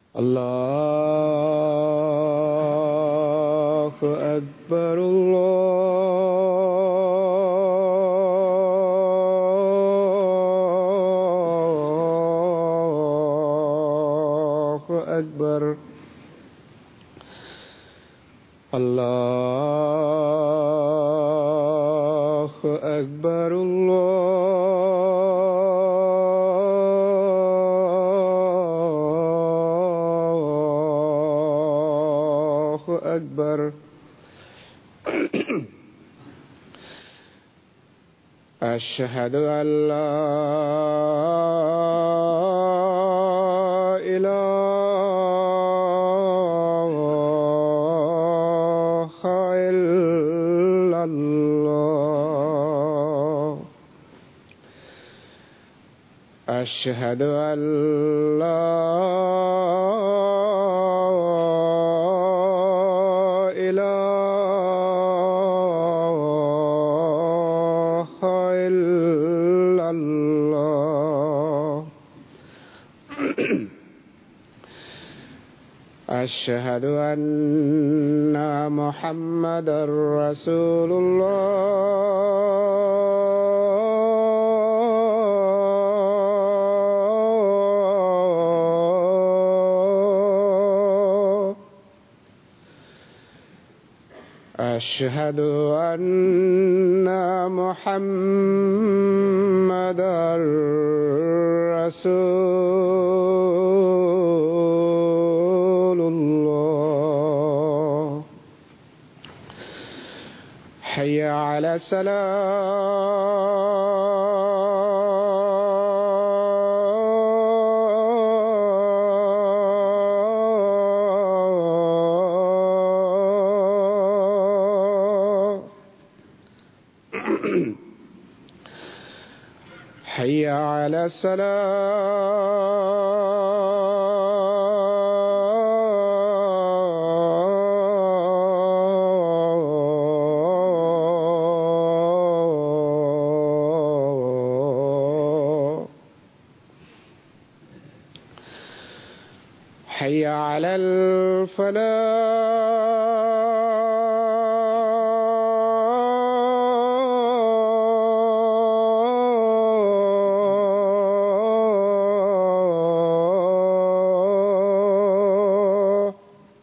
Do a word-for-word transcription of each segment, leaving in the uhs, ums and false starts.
الله أكبر الله أكبر الله أكبر الله أكبر أشهد أن لا إله إلا الله أشهد أن لا أشهد أن محمدًا رسول الله أشهد أن محمدًا رسول الله حي على الصلاة حي على الصلاة حي على الفلاح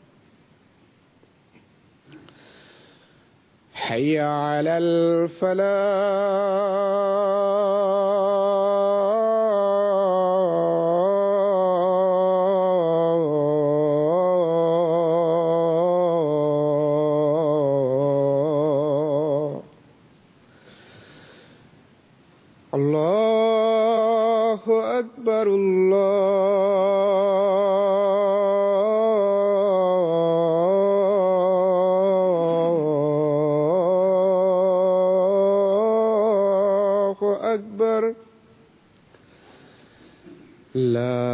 حي على الفلاح الله أكبر الله أكبر لا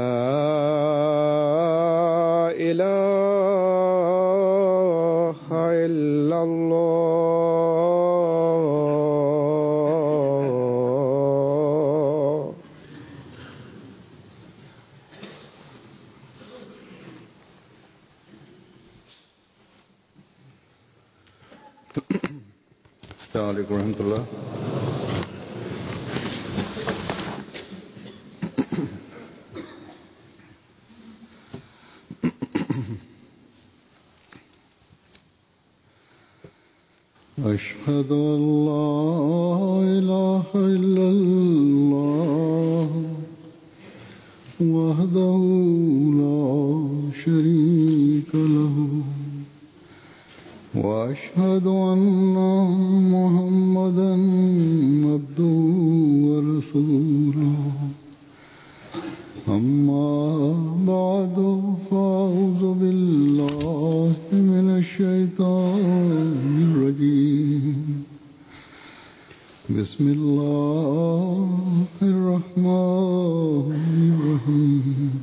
إله إلا الله السلام عليكم ورحمة الله. أشهد أن لا إله إلا الله وحده لا شريك له وأشهد أن محمدًا عبده ورسوله أما بعد فأعوذ بالله من الشيطان الرجيم بسم الله الرحمن الرحيم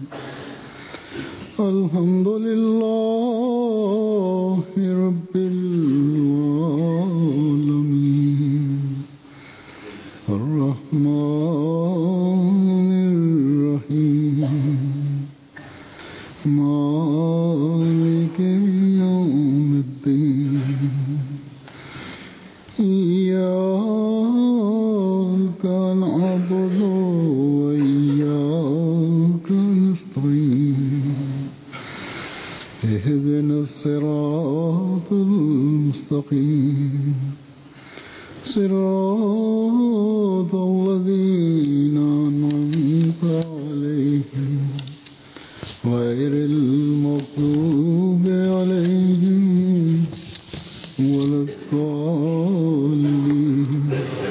الحمد لله رب العالمين الرحمن الرحيم اهدنا الصراط المستقيم صراط الذين أنعمت عليهم غير المغضوب عليهم ولا الضالين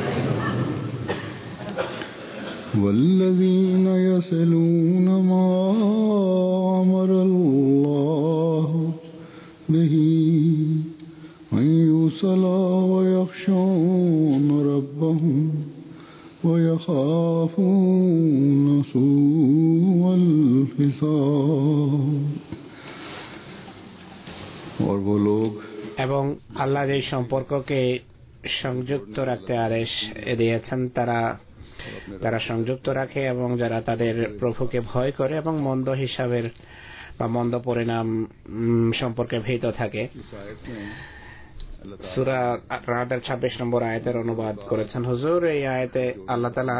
والذين يصلون ما أمر الله به أن يوصل ويخشون ربهم ويخافون سوء الحساب और वो लोग এবং আল্লাহ যে সম্পর্ককে সংযুক্ত রাখতে আদেশ দিয়েছেন তারা তারা সংযুক্ত রাখে এবং যারা তাদের প্রভুকে ভয় করে এবং মন্দ হিসাবের বা মন্দ পরিণাম সম্পর্কে ভীত থাকে। সূরা রাদের ছাব্বিশ নম্বর আয়াতের অনুবাদ করেছেন হুজুর। এই আয়াতে আল্লাহ তাআলা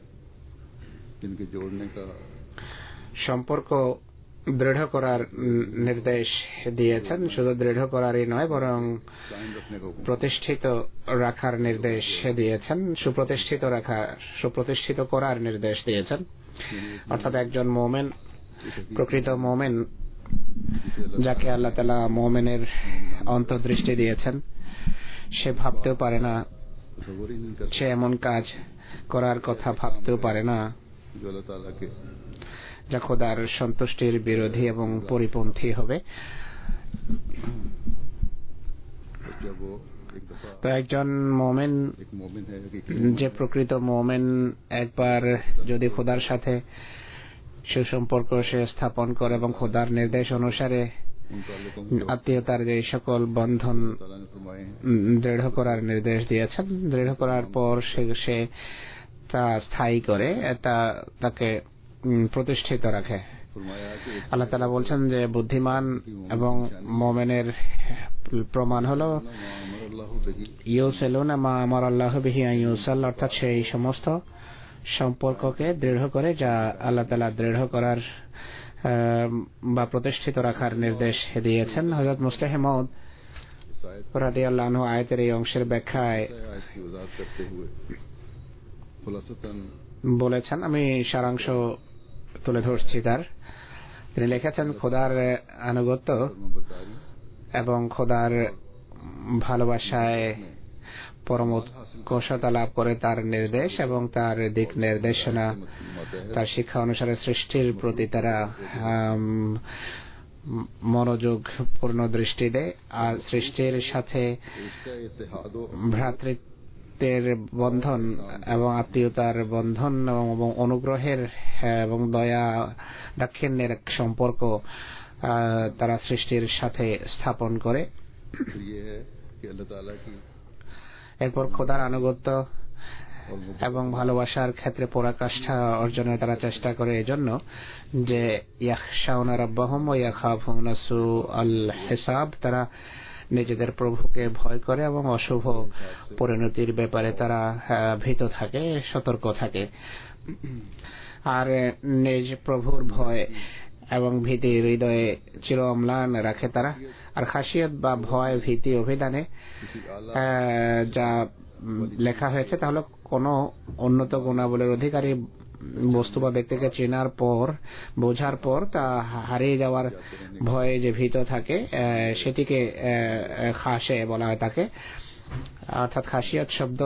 সম্পর্ক দৃঢ় করার নির্দেশ দিয়েছেন। শুধু দৃঢ় করারই নয় বরং প্রতিষ্ঠিত রাখার নির্দেশ দিয়েছেন, সুপ্রতিষ্ঠিত রাখা সুপ্রতিষ্ঠিত করার নির্দেশ দিয়েছেন। অর্থাৎ একজন মুমিন, প্রকৃত মুমিন যাকে আল্লাহ তাআলা মুমিনের অন্তর্দৃষ্টি দিয়েছেন, সে ভাবতেও পারে না, সে এমন কাজ করার কথা ভাবতেও পারে না যা খোদার সন্তুষ্টির বিরোধী এবং পরিপন্থী হবে। তো একজন মুমিন, যে প্রকৃত মুমিন, একবার যদি খোদার সাথে সুসম্পর্ক সে স্থাপন করে এবং খোদার নির্দেশ অনুসারে আত্মীয়তার যে সকল বন্ধন দৃঢ় করার নির্দেশ দিয়েছেন, দৃঢ় করার পর সে তা স্থায়ী করে, তা তাকে প্রতিষ্ঠিত রাখে। আল্লাহ তাআলা বলছেন যে বুদ্ধিমান এবং মুমিনের প্রমাণ হলো ইউসিলুনা মা আমারা আল্লাহু বিহি আন ইউসাল, অর্থাৎ সেই সমস্ত সম্পর্ককে দৃঢ় করে যা আল্লাহ তাআলা দৃঢ় করার বা প্রতিষ্ঠিত রাখার নির্দেশ দিয়েছেন। হযরত মুসলিহ মাউদ রাদিয়াল্লাহু আনহু আয়াতের এই অংশের ব্যাখ্যায় বলেছেন, আমি সারাংশ তুলে ধরছি তার। তিনি লিখেছেন, খোদার আনুগত্য এবং খোদার ভালোবাসায় পরম উৎকর্ষতা লাভ করে তার নির্দেশ এবং তার দিক নির্দেশনা, তার শিক্ষা অনুসারে সৃষ্টির প্রতি তারা মনোযোগ পূর্ণ দৃষ্টি দেয়, আর সৃষ্টির সাথে ভ্রাতৃত্বের বন্ধন এবং আত্মীয়তার বন্ধন এবং অনুগ্রহের এবং দয়া দাক্ষিণ্যের সম্পর্ক তারা সৃষ্টির সাথে স্থাপন করে। এরপর খোদার আনুগত্য এবং ভালোবাসার ক্ষেত্রে পরাকাষ্ঠা অর্জনে তারা চেষ্টা করে, এজন্য যে ইয়াখশাউনা রাব্বাহুম ওয়া ইয়াখাফুনা সুআল হিসাব, তারা নিজেদের প্রভুকে ভয় করে এবং অশুভ পরিণতির ব্যাপারে তারা ভীত থাকে, সতর্ক থাকে। আর নিজ প্রভুর ভয় এবং ভীতি হৃদয়ে চির অম্লান রাখে তারা। আর খাসিয়ত বা ভয়, ভীতি অভিধানে যা লেখা হয়েছে তাহলে কোন উন্নত গুণাবলীর অধিকারী বস্তু বা ব্যক্তিকে চেনার পর, বোঝার পর তা হারিয়ে যাওয়ার ভয়ে যে ভীত থাকে সেটিকে খাসে বলা হয় তাকে। অর্থাৎ খাসিয়ত শব্দ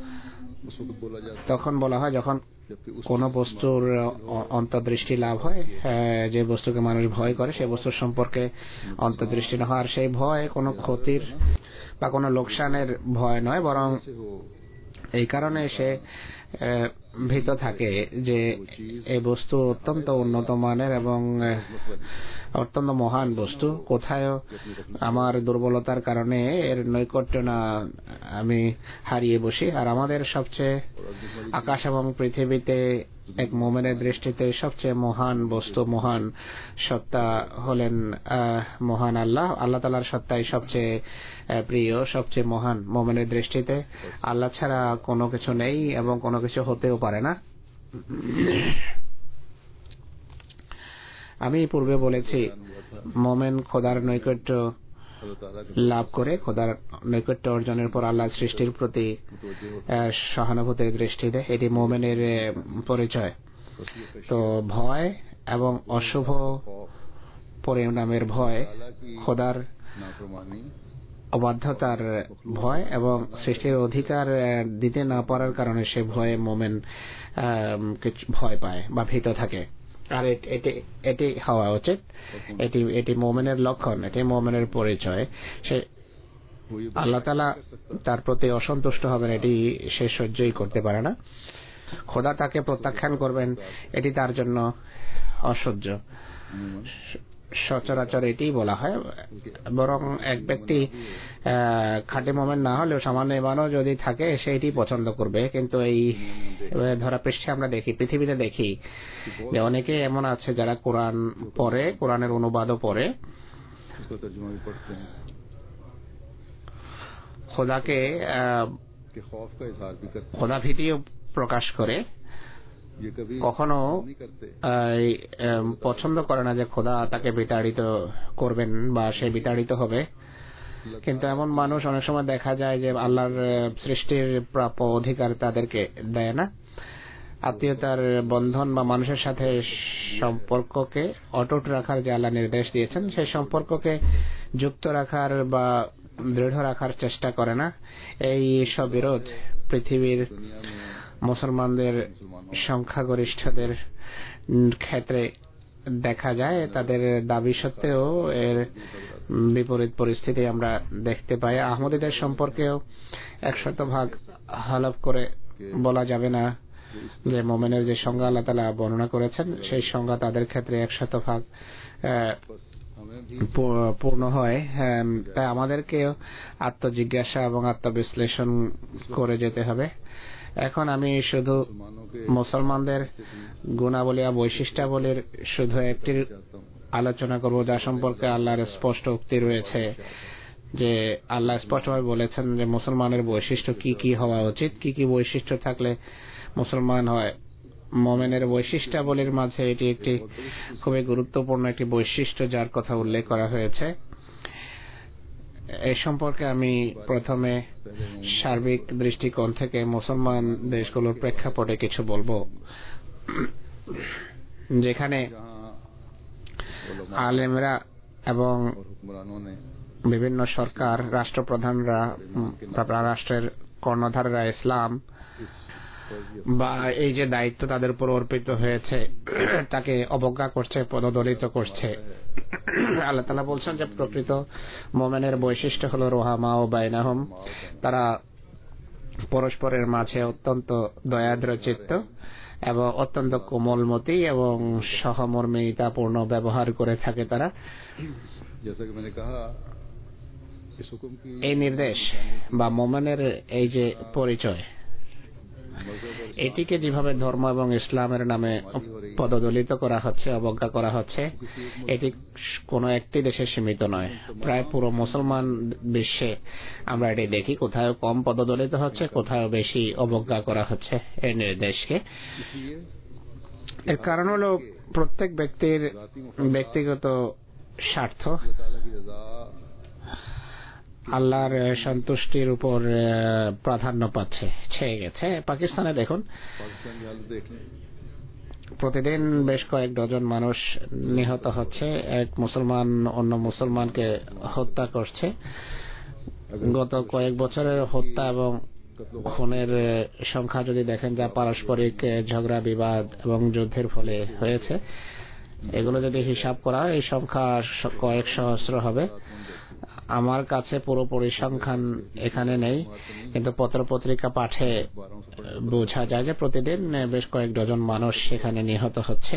তখন বলা হয় যখন কোন বস্তুর অন্তর্দৃষ্টি লাভ হয়, যে বস্তুকে মানুষ ভয় করে সেই বস্তুর সম্পর্কে অন্তর্দৃষ্টি না হওয়ার, সেই ভয় কোনো ক্ষতির বা কোনো লোকসানের ভয় নয়, বরং এই কারণে সে ভীত থাকে যে এই বস্তু অত্যন্ত উন্নত মানের এবং অত্যন্ত মহান বস্তু, কোথায় আমার দুর্বলতার কারণে এর নৈকট্য না আমি হারিয়ে বসি। আর আমাদের সবচেয়ে আকাশ এবং পৃথিবীতে এক মুমিনের দৃষ্টিতে সবচেয়ে মহান বস্তু, মহান সত্তা হলেন মহান আল্লাহ। আল্লাহ তাআলার সত্তাই সবচেয়ে প্রিয়, সবচেয়ে মহান। মুমিনের দৃষ্টিতে আল্লাহ ছাড়া কোনো কিছু নেই এবং কোনো কিছু হতেও পারে না। আমি পূর্বে বলেছি মোমেন খোদার নৈকট্য লাভ করে খোদার নৈকট্য অর্জনের পর আল্লাহ সৃষ্টির প্রতি সহানুভূতির দৃষ্টি দেয়, এটি মোমেনের পরিচয়। তো ভয় এবং অশুভ পরিণামের ভয়, খোদার অবাধ্যতার ভয় এবং সৃষ্টির অধিকার দিতে না পারার কারণে সে ভয়ে মোমেন ভয় পায় বা ভীত থাকে। আর এটি এটি হওয়া উচিত, এটি এটি মোমেনের লক্ষণ, এটি মোমেনের পরিচয়। সে আল্লাহ তাআলা তার প্রতি অসন্তুষ্ট হবেন এটি সে সহ্যই করতে পারে না, খোদা তাকে প্রত্যাখ্যান করবেন এটি তার জন্য অসহ্য। সচরাচর এটি বলা হয়। বরং এক ব্যক্তি খাঁটি মোমেন না হলেও সামান্য ইমানও যদি থাকে সে এটি পছন্দ করবে। কিন্তু এই ধরা পৃষ্ঠে আমরা দেখি, পৃথিবীতে দেখি যে অনেকে এমন আছে যারা কোরআন পড়ে, কোরআনের অনুবাদও পড়ে, খোদাকে খোদা ভীতিও প্রকাশ করে, কখনো পছন্দ করে না যে খোদা তাকে বিতাড়িত করবেন বা সে বিতাড়িত হবে। কিন্তু এমন মানুষ অনেক সময় দেখা যায় যে আল্লাহর সৃষ্টির প্রাপ্য অধিকার তাদেরকে দেয় না। আত্মীয়তার বন্ধন বা মানুষের সাথে সম্পর্ককে অটুট রাখার যে আল্লাহ নির্দেশ দিয়েছেন সেই সম্পর্ককে যুক্ত রাখার বা দৃঢ় রাখার চেষ্টা করে না। এই সব বিরোধ পৃথিবীর মুসলমানদের সংখ্যাগরিষ্ঠদের ক্ষেত্রে দেখা যায়। তাদের দাবি সত্ত্বেও এর বিপরীত পরিস্থিতি আমরা দেখতে পাই। আহমদীদের সম্পর্কেও একশত ভাগ হালফ করে বলা যাবে না যে মোমেনের যে সংজ্ঞা আল্লাহ তাআলা বর্ণনা করেছেন সেই সংজ্ঞা তাদের ক্ষেত্রে একশত ভাগ পূর্ণ হয়। তাই আমাদেরকেও আত্মজিজ্ঞাসা এবং আত্মবিশ্লেষণ করে যেতে হবে। এখন আমি শুধু মুসলমানদের গুণাবলী আর বৈশিষ্ট্যাবলীর শুধু একটি আলোচনা করব যা সম্পর্কে আল্লাহর স্পষ্ট উক্তি রয়েছে, যে আল্লাহ স্পষ্টভাবে বলেছেন যে মুসলমানের বৈশিষ্ট্য কি কি হওয়া উচিত, কি কি বৈশিষ্ট্য থাকলে মুসলমান হয়। মোমেনের বৈশিষ্ট্যাবলীর মাঝে এটি একটি খুবই গুরুত্বপূর্ণ একটি বৈশিষ্ট্য যার কথা উল্লেখ করা হয়েছে। এই সম্পর্কে আমি প্রথমে সার্বিক দৃষ্টিকোণ থেকে মুসলমান দেশগুলোর প্রেক্ষাপটে কিছু বলবো, যেখানে আলেমরা এবং বিভিন্ন সরকার, রাষ্ট্রপ্রধানরা, রাষ্ট্রের কর্ণধাররা ইসলাম বা এই যে দায়িত্ব তাদের উপর অর্পিত হয়েছে তাকে অবজ্ঞা করছে, পদদলিত করছে। আল্লাহ তাআলা বলছেন যে প্রকৃত মুমিনের বৈশিষ্ট্য হলো রুহামা ও বাইনাহুম, তারা পরস্পরের মাঝে অত্যন্ত দয়াদ্র চিত্ত এবং অত্যন্ত কোমলমতি এবং সহমর্মিতাপূর্ণ ব্যবহার করে থাকে তারা। এই নির্দেশ বা মুমিনের এই যে পরিচয়, এটিকে যেভাবে ধর্ম এবং ইসলামের নামে পদদলিত করা হচ্ছে, অবজ্ঞা করা হচ্ছে, এটি কোনো একটি দেশে সীমিত নয়। প্রায় পুরো মুসলমান বিশ্বে আমরা এটি দেখি, কোথাও কম পদদলিত হচ্ছে, কোথাও বেশি অবজ্ঞা করা হচ্ছে এই নির্দেশকে। এর কারণ হলো প্রত্যেক ব্যক্তির ব্যক্তিগত স্বার্থ আল্লাহর সন্তুষ্টির উপর প্রাধান্য পাচ্ছে, ছেয়ে গেছে। পাকিস্তানে দেখুন, প্রতিদিন বেশ কয়েক ডজন মানুষ নিহত হচ্ছে, এক মুসলমান অন্য মুসলমানকে হত্যা করছে। গত কয়েক বছরের হত্যা এবং খুনের সংখ্যা যদি দেখেন, যা পারস্পরিক ঝগড়া বিবাদ এবং যুদ্ধের ফলে হয়েছে, এগুলো যদি হিসাব করা হয় এই সংখ্যা কয়েক সহস্র হবে। আমার কাছে পুরো পরিসংখ্যান এখানে নেই, কিন্তু পত্রপত্রিকা পাঠে বোঝা যায় যে প্রতিদিন বেশ কয়েক ডজন মানুষ সেখানে নিহত হচ্ছে।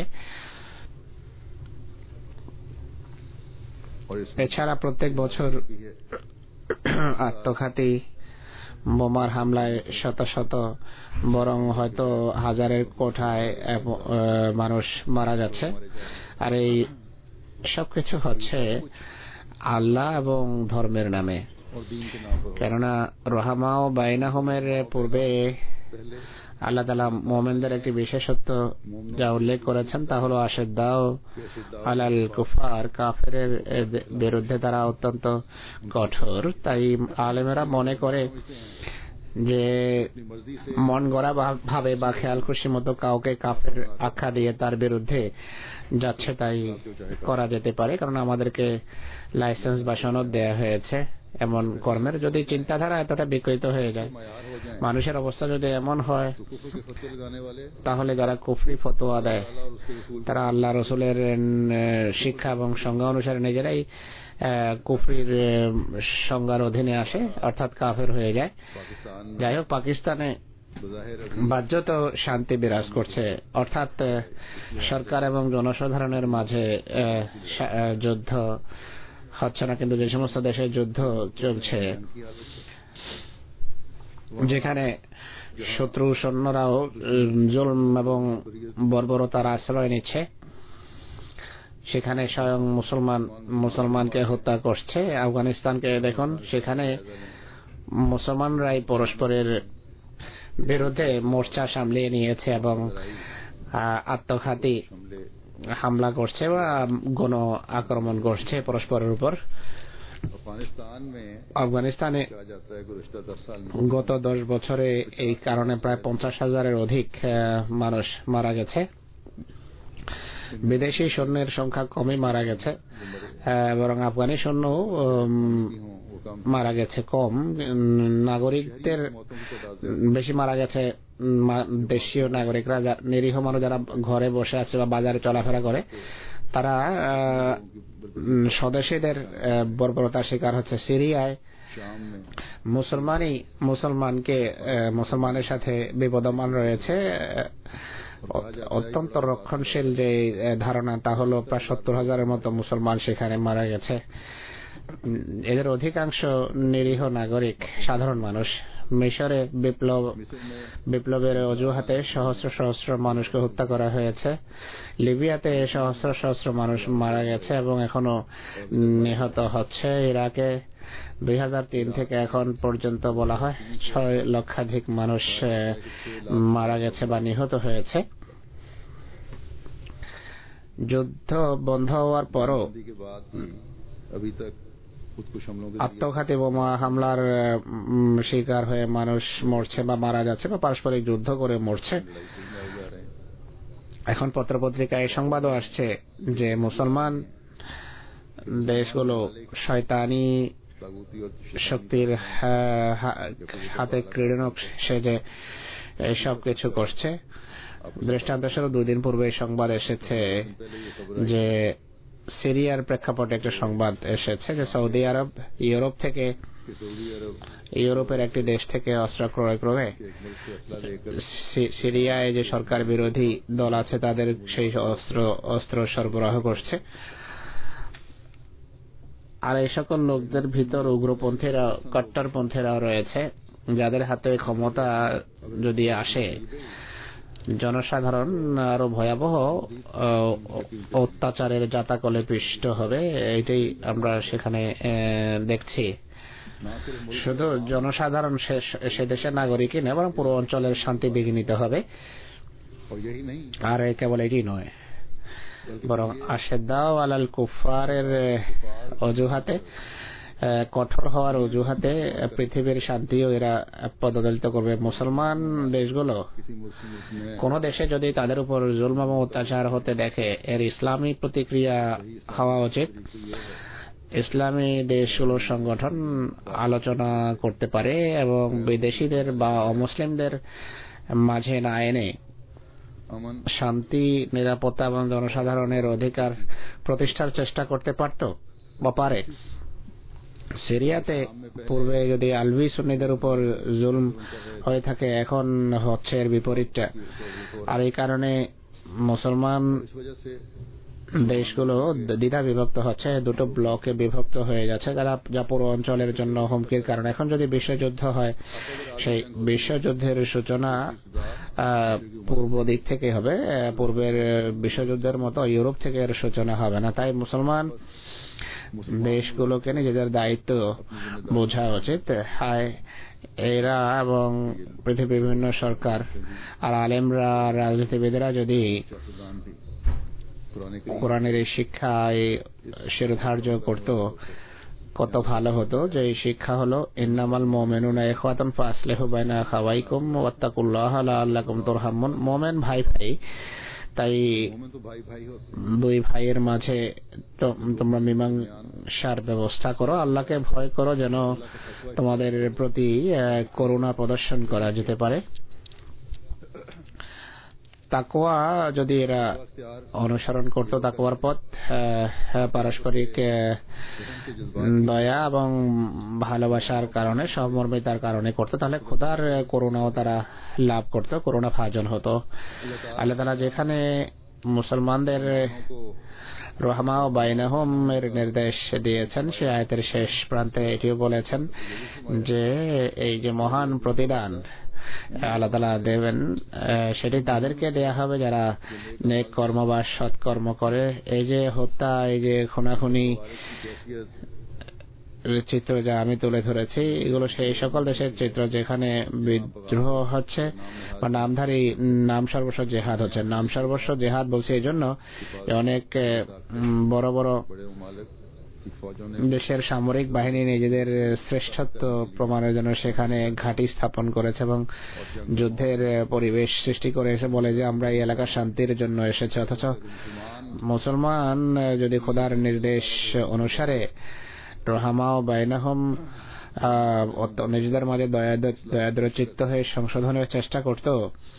এছাড়া প্রত্যেক বছর আত্মঘাতী বোমার হামলায় শত শত, বরং হয়তো হাজারের কোঠায় মানুষ মারা যাচ্ছে। আর এই সবকিছু হচ্ছে আল্লাহ এবং ধর্মের নামে। কেননা রহমা ও বাইনাহুমের পূর্বে আল্লাহ তাআলা মুমিনদের একটি বিশেষত্ব যা উল্লেখ করেছেন তা হলো আশিদ্দাউ আলাল কুফার, কাফেরের বিরুদ্ধে তারা অত্যন্ত কঠোর। তাই আলেমেরা মনে করে যে মন গড়া ভাবে বা খেয়াল খুশি মতো কাউকে কাফের আখ্যা দিয়ে তার বিরুদ্ধে যাচ্ছে তাই করা যেতে পারে, কারণ আমাদেরকে লাইসেন্স বা সনদ দেয়া হয়েছে এমন কর্মের। যদি চিন্তাধারা এতটা বিকৃত হয়ে যায়, মানুষের অবস্থা যদি এমন হয়, তাহলে যারা কুফরি ফতোয়া দেয় তারা আল্লাহ রসুলের শিক্ষা এবং সংজ্ঞা অনুসারে নিজেরাই কুফরির সংজ্ঞার অধীনে আসে, অর্থাৎ কাফের হয়ে যায়। যাই হোক, পাকিস্তানে বাহ্যত শান্তি বিরাজ করছে, অর্থাৎ সরকার এবং জনসাধারণের মাঝে যুদ্ধ হচ্ছে না, কিন্তু যে সমস্ত দেশে যুদ্ধ চলছে, যেখানে শত্রু সৈন্যরাও জুলম এবং বর্বরতার আশ্রয় নিচ্ছে, সেখানে স্বয়ং মুসলমান মুসলমানকে হত্যা করছে। আফগানিস্তানকে দেখুন, সেখানে মুসলমানরাই পরস্পরের বিরুদ্ধে মোর্চা সামলিয়ে নিয়েছে এবং আত্মঘাতী হামলা করছে বা গণ আক্রমণ করছে পরস্পরের উপর। আফগানিস্তানে গত দশ বছরে এই কারণে প্রায় পঞ্চাশ হাজারের অধিক মানুষ মারা গেছে। বিদেশি সৈন্যের সংখ্যা কমই মারা গেছে, বরং আফগানি সৈন্য মারা গেছে কম। নাগরিকদের বেশি মারা গেছে দেশীয় নাগরিকরা, নিরীহ মানুষ যারা ঘরে বসে আছে বা বাজারে চলাফেরা করে, তারা স্বদেশীদের বর্বরতার শিকার হচ্ছে। সিরিয়ায় মুসলমানই মুসলমানকে মুসলমানের সাথে বিবদমান রয়েছে। অত্যন্ত রক্ষণশীল যে ধারণা, তা হলো প্রায় সত্তর হাজারের মতো মুসলমান সেখানে মারা গেছে। এদের অধিকাংশ নিরীহ নাগরিক, সাধারণ মানুষ। মিশরে বিপ্লব বিপ্লবের অজুহাতে সহস্র সহস্র মানুষকে হত্যা করা হয়েছে। লিবিয়াতে সহস্র সহস্র মানুষ মারা গেছে এবং এখনো নিহত হচ্ছে। ইরাকে দুই হাজার তিন থেকে এখন পর্যন্ত বলা হয় ছয় লক্ষাধিক মানুষ মারা গেছে বা নিহত হয়েছে। যুদ্ধ বন্ধ হওয়ার পরও আত্মঘাতী বোমা হামলার শিকার হয়ে মানুষ মরছে বা মারা যাচ্ছে বা পারস্পরিক যুদ্ধ করে মরছে। এখন পত্রপত্রিকায় সংবাদও আসছে যে মুসলমান দেশগুলো শয়তানি শক্তির হাতে ক্রীড়নক সেজে সব কিছু করছে। দৃষ্টান্তস্বরূপ দুই দিন পূর্বে সংবাদ এসেছে যে সিরিয়ার প্রেক্ষাপটে একটা সংবাদ এসেছে যে সৌদি আরব ইউরোপ থেকে ইউরোপের একটি দেশ থেকে অস্ত্র ক্রয় করে সিরিয়ায় যে সরকার বিরোধী দল আছে তাদের সেই অস্ত্র অস্ত্র সরবরাহ করছে। আর এই সকল লোকদের ভিতর উগ্রপন্থীরা, কট্টরপন্থীরাও রয়েছে, যাদের হাতে ক্ষমতা যদি আসে জনসাধারণ আরো ভয়াবহ অত্যাচারের জাতাকলে পিষ্ট হবে। এটাই আমরা সেখানে দেখছি। শুধু জনসাধারণ সে দেশের নাগরিকই নয়, বরং পুরো অঞ্চলের শান্তি বিঘ্নিত হবে। আর কেবল এটি নয়, বরং আশিদ্দাউ আলাল কুফারের অজুহাতে, কঠোর হওয়ার অজুহাতে পৃথিবীর শান্তিও এরা পদদলিত করবে। মুসলমান দেশগুলো কোন দেশে যদি তাদের উপর জুলম এবং অত্যাচার হতে দেখে, এর ইসলামী প্রতিক্রিয়া হওয়া উচিত। ইসলামী দেশগুলোর সংগঠন আলোচনা করতে পারে এবং বিদেশিদের বা অমুসলিমদের মাঝে না এনে শান্তি, নিরাপত্তা এবং জনসাধারণের অধিকার প্রতিষ্ঠার চেষ্টা করতে পারত বা পারে। সিরিয়াতে পূর্বে যদি আলভি সুন্নিদের উপর জুলম হয়ে থাকে, এখন হচ্ছে এর বিপরীতটা। আর এই কারণে মুসলমান দেশগুলো দ্বিধা বিভক্ত হচ্ছে, দুটো ব্লকে বিভক্ত হয়ে যাচ্ছে, যারা যা পুরো অঞ্চলের জন্য হুমকির কারণ। এখন যদি বিশ্বযুদ্ধ হয়, সেই বিশ্বযুদ্ধের সূচনা পূর্ব দিক থেকে হবে, পূর্বের বিশ্বযুদ্ধের মতো ইউরোপ থেকে এর সূচনা হবে না। তাই মুসলমান দেশগুলোকে নিজেদের দায়িত্ব বোঝা উচিত। হায় এরা এবং পৃথিবীর বিভিন্ন সরকার আর আলেমরা, রাজনীতিবিদেরা যদি কোরআনের এই শিক্ষায় শিরোধার্য করত কত ভালো হতো। যে এই শিক্ষা হলো ইন্নামাল মুমিনুনা ইখওয়াতুন ফাসলিহু বাইনা আখাওয়াইকুম ওয়াত্তাকুল্লাহা লাআল্লাকুম তুরহামুন। মুমিন ভাই ভাই, তাই দুই ভাইয়ের মাঝে তোমরা মীমাংসার ব্যবস্থা করো, আল্লাহকে ভয় করো যেন তোমাদের প্রতি করুণা প্রদর্শন করা যেতে পারে। তাকওয়া যদি এরা অনুসরণ করত, তাকওয়ার পথ পারস্পরিক দয়া এবং ভালোবাসার কারণে, সহমর্মিতার কারণে করত, তাহলে খোদার করুণাও তারা লাভ করত, করুণা ভাজন হতো। আল্লাহ তাআলা যেখানে মুসলমানদের রহমা ও বাইনাহুম এর নির্দেশ দিয়েছেন, সে আয়াতের শেষ প্রান্তে এটিও বলেছেন যে এই যে মহান প্রতিদান আল্লাহ তাআলা দেবেন সেটি তাদেরকে দেয়া হবে যারা নেক কর্ম বা সৎকর্ম করে। এই যে হত্যা, এই যে খুনাখুনি চিত্র যা আমি তুলে ধরেছি, এগুলো সেই সকল দেশের চিত্র যেখানে বিদ্রোহ হচ্ছে বা নামধারী নাম সর্বস্ব জেহাদ হচ্ছে। নাম সর্বস্ব জেহাদ বলছি এই জন্য অনেক বড় বড় দেশের সামরিক বাহিনী নিজেদের শ্রেষ্ঠত্ব প্রমাণের জন্য সেখানে ঘাঁটি স্থাপন করেছে এবং যুদ্ধের পরিবেশ সৃষ্টি করে এসে বলে যে আমরা এই এলাকার শান্তির জন্য এসেছি। অথচ মুসলমান যদি খোদার নির্দেশ অনুসারে রহমা ও বাইনাহুম নিজেদের মাঝে দয়াদ্র চিত্ত হয়ে সংশোধনের চেষ্টা করত,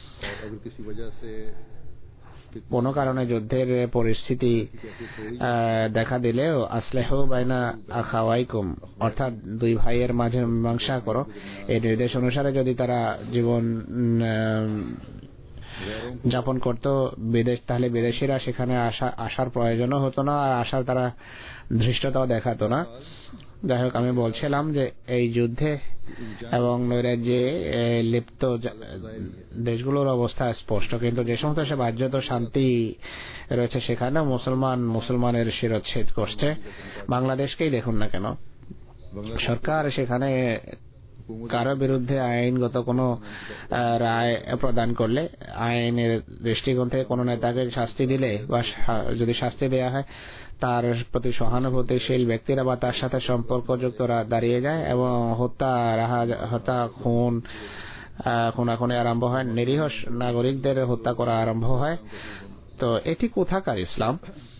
কোনো কারণে যুদ্ধের পরিস্থিতি দেখা দিলেও আসলেহ বাইনা আখাওয়াইকুম, অর্থাৎ দুই ভাইয়ের মাঝে মীমাংসা করো, এই নির্দেশ অনুসারে যদি তারা জীবন যাপন করত বিদেশ, তাহলে বিদেশিরা সেখানে আসা আসার প্রয়োজনও হতো না, আর আসার তারা ধৃষ্টতাও দেখাতো না। যাই হোক, আমি বলছিলাম যে এই যুদ্ধে এবং নৈরাজ্যে লিপ্ত দেশগুলোর অবস্থা স্পষ্ট, কিন্তু যে সমস্ত সে বাহ্যত শান্তি রয়েছে সেখানেও মুসলমান মুসলমানের শিরচ্ছেদ করছে। বাংলাদেশকেই দেখুন না কেন, সরকার সেখানে কারো বিরুদ্ধে আইনগত কোনো রায় প্রদান করলে, আইনের দৃষ্টিকোণ থেকে কোনো নেতাকে শাস্তি দিলে বা যদি শাস্তি দেওয়া হয়, তার প্রতি সহানুভূতিশীল ব্যক্তিরা বা তার সাথে সম্পর্কযুক্তরা দাঁড়িয়ে যায় এবং হত্যা হত্যা খুন খুনাখুনি আরম্ভ হয়, নিরীহ নাগরিকদের হত্যা করা আরম্ভ হয়। তো এটি কোথাকার ইসলাম?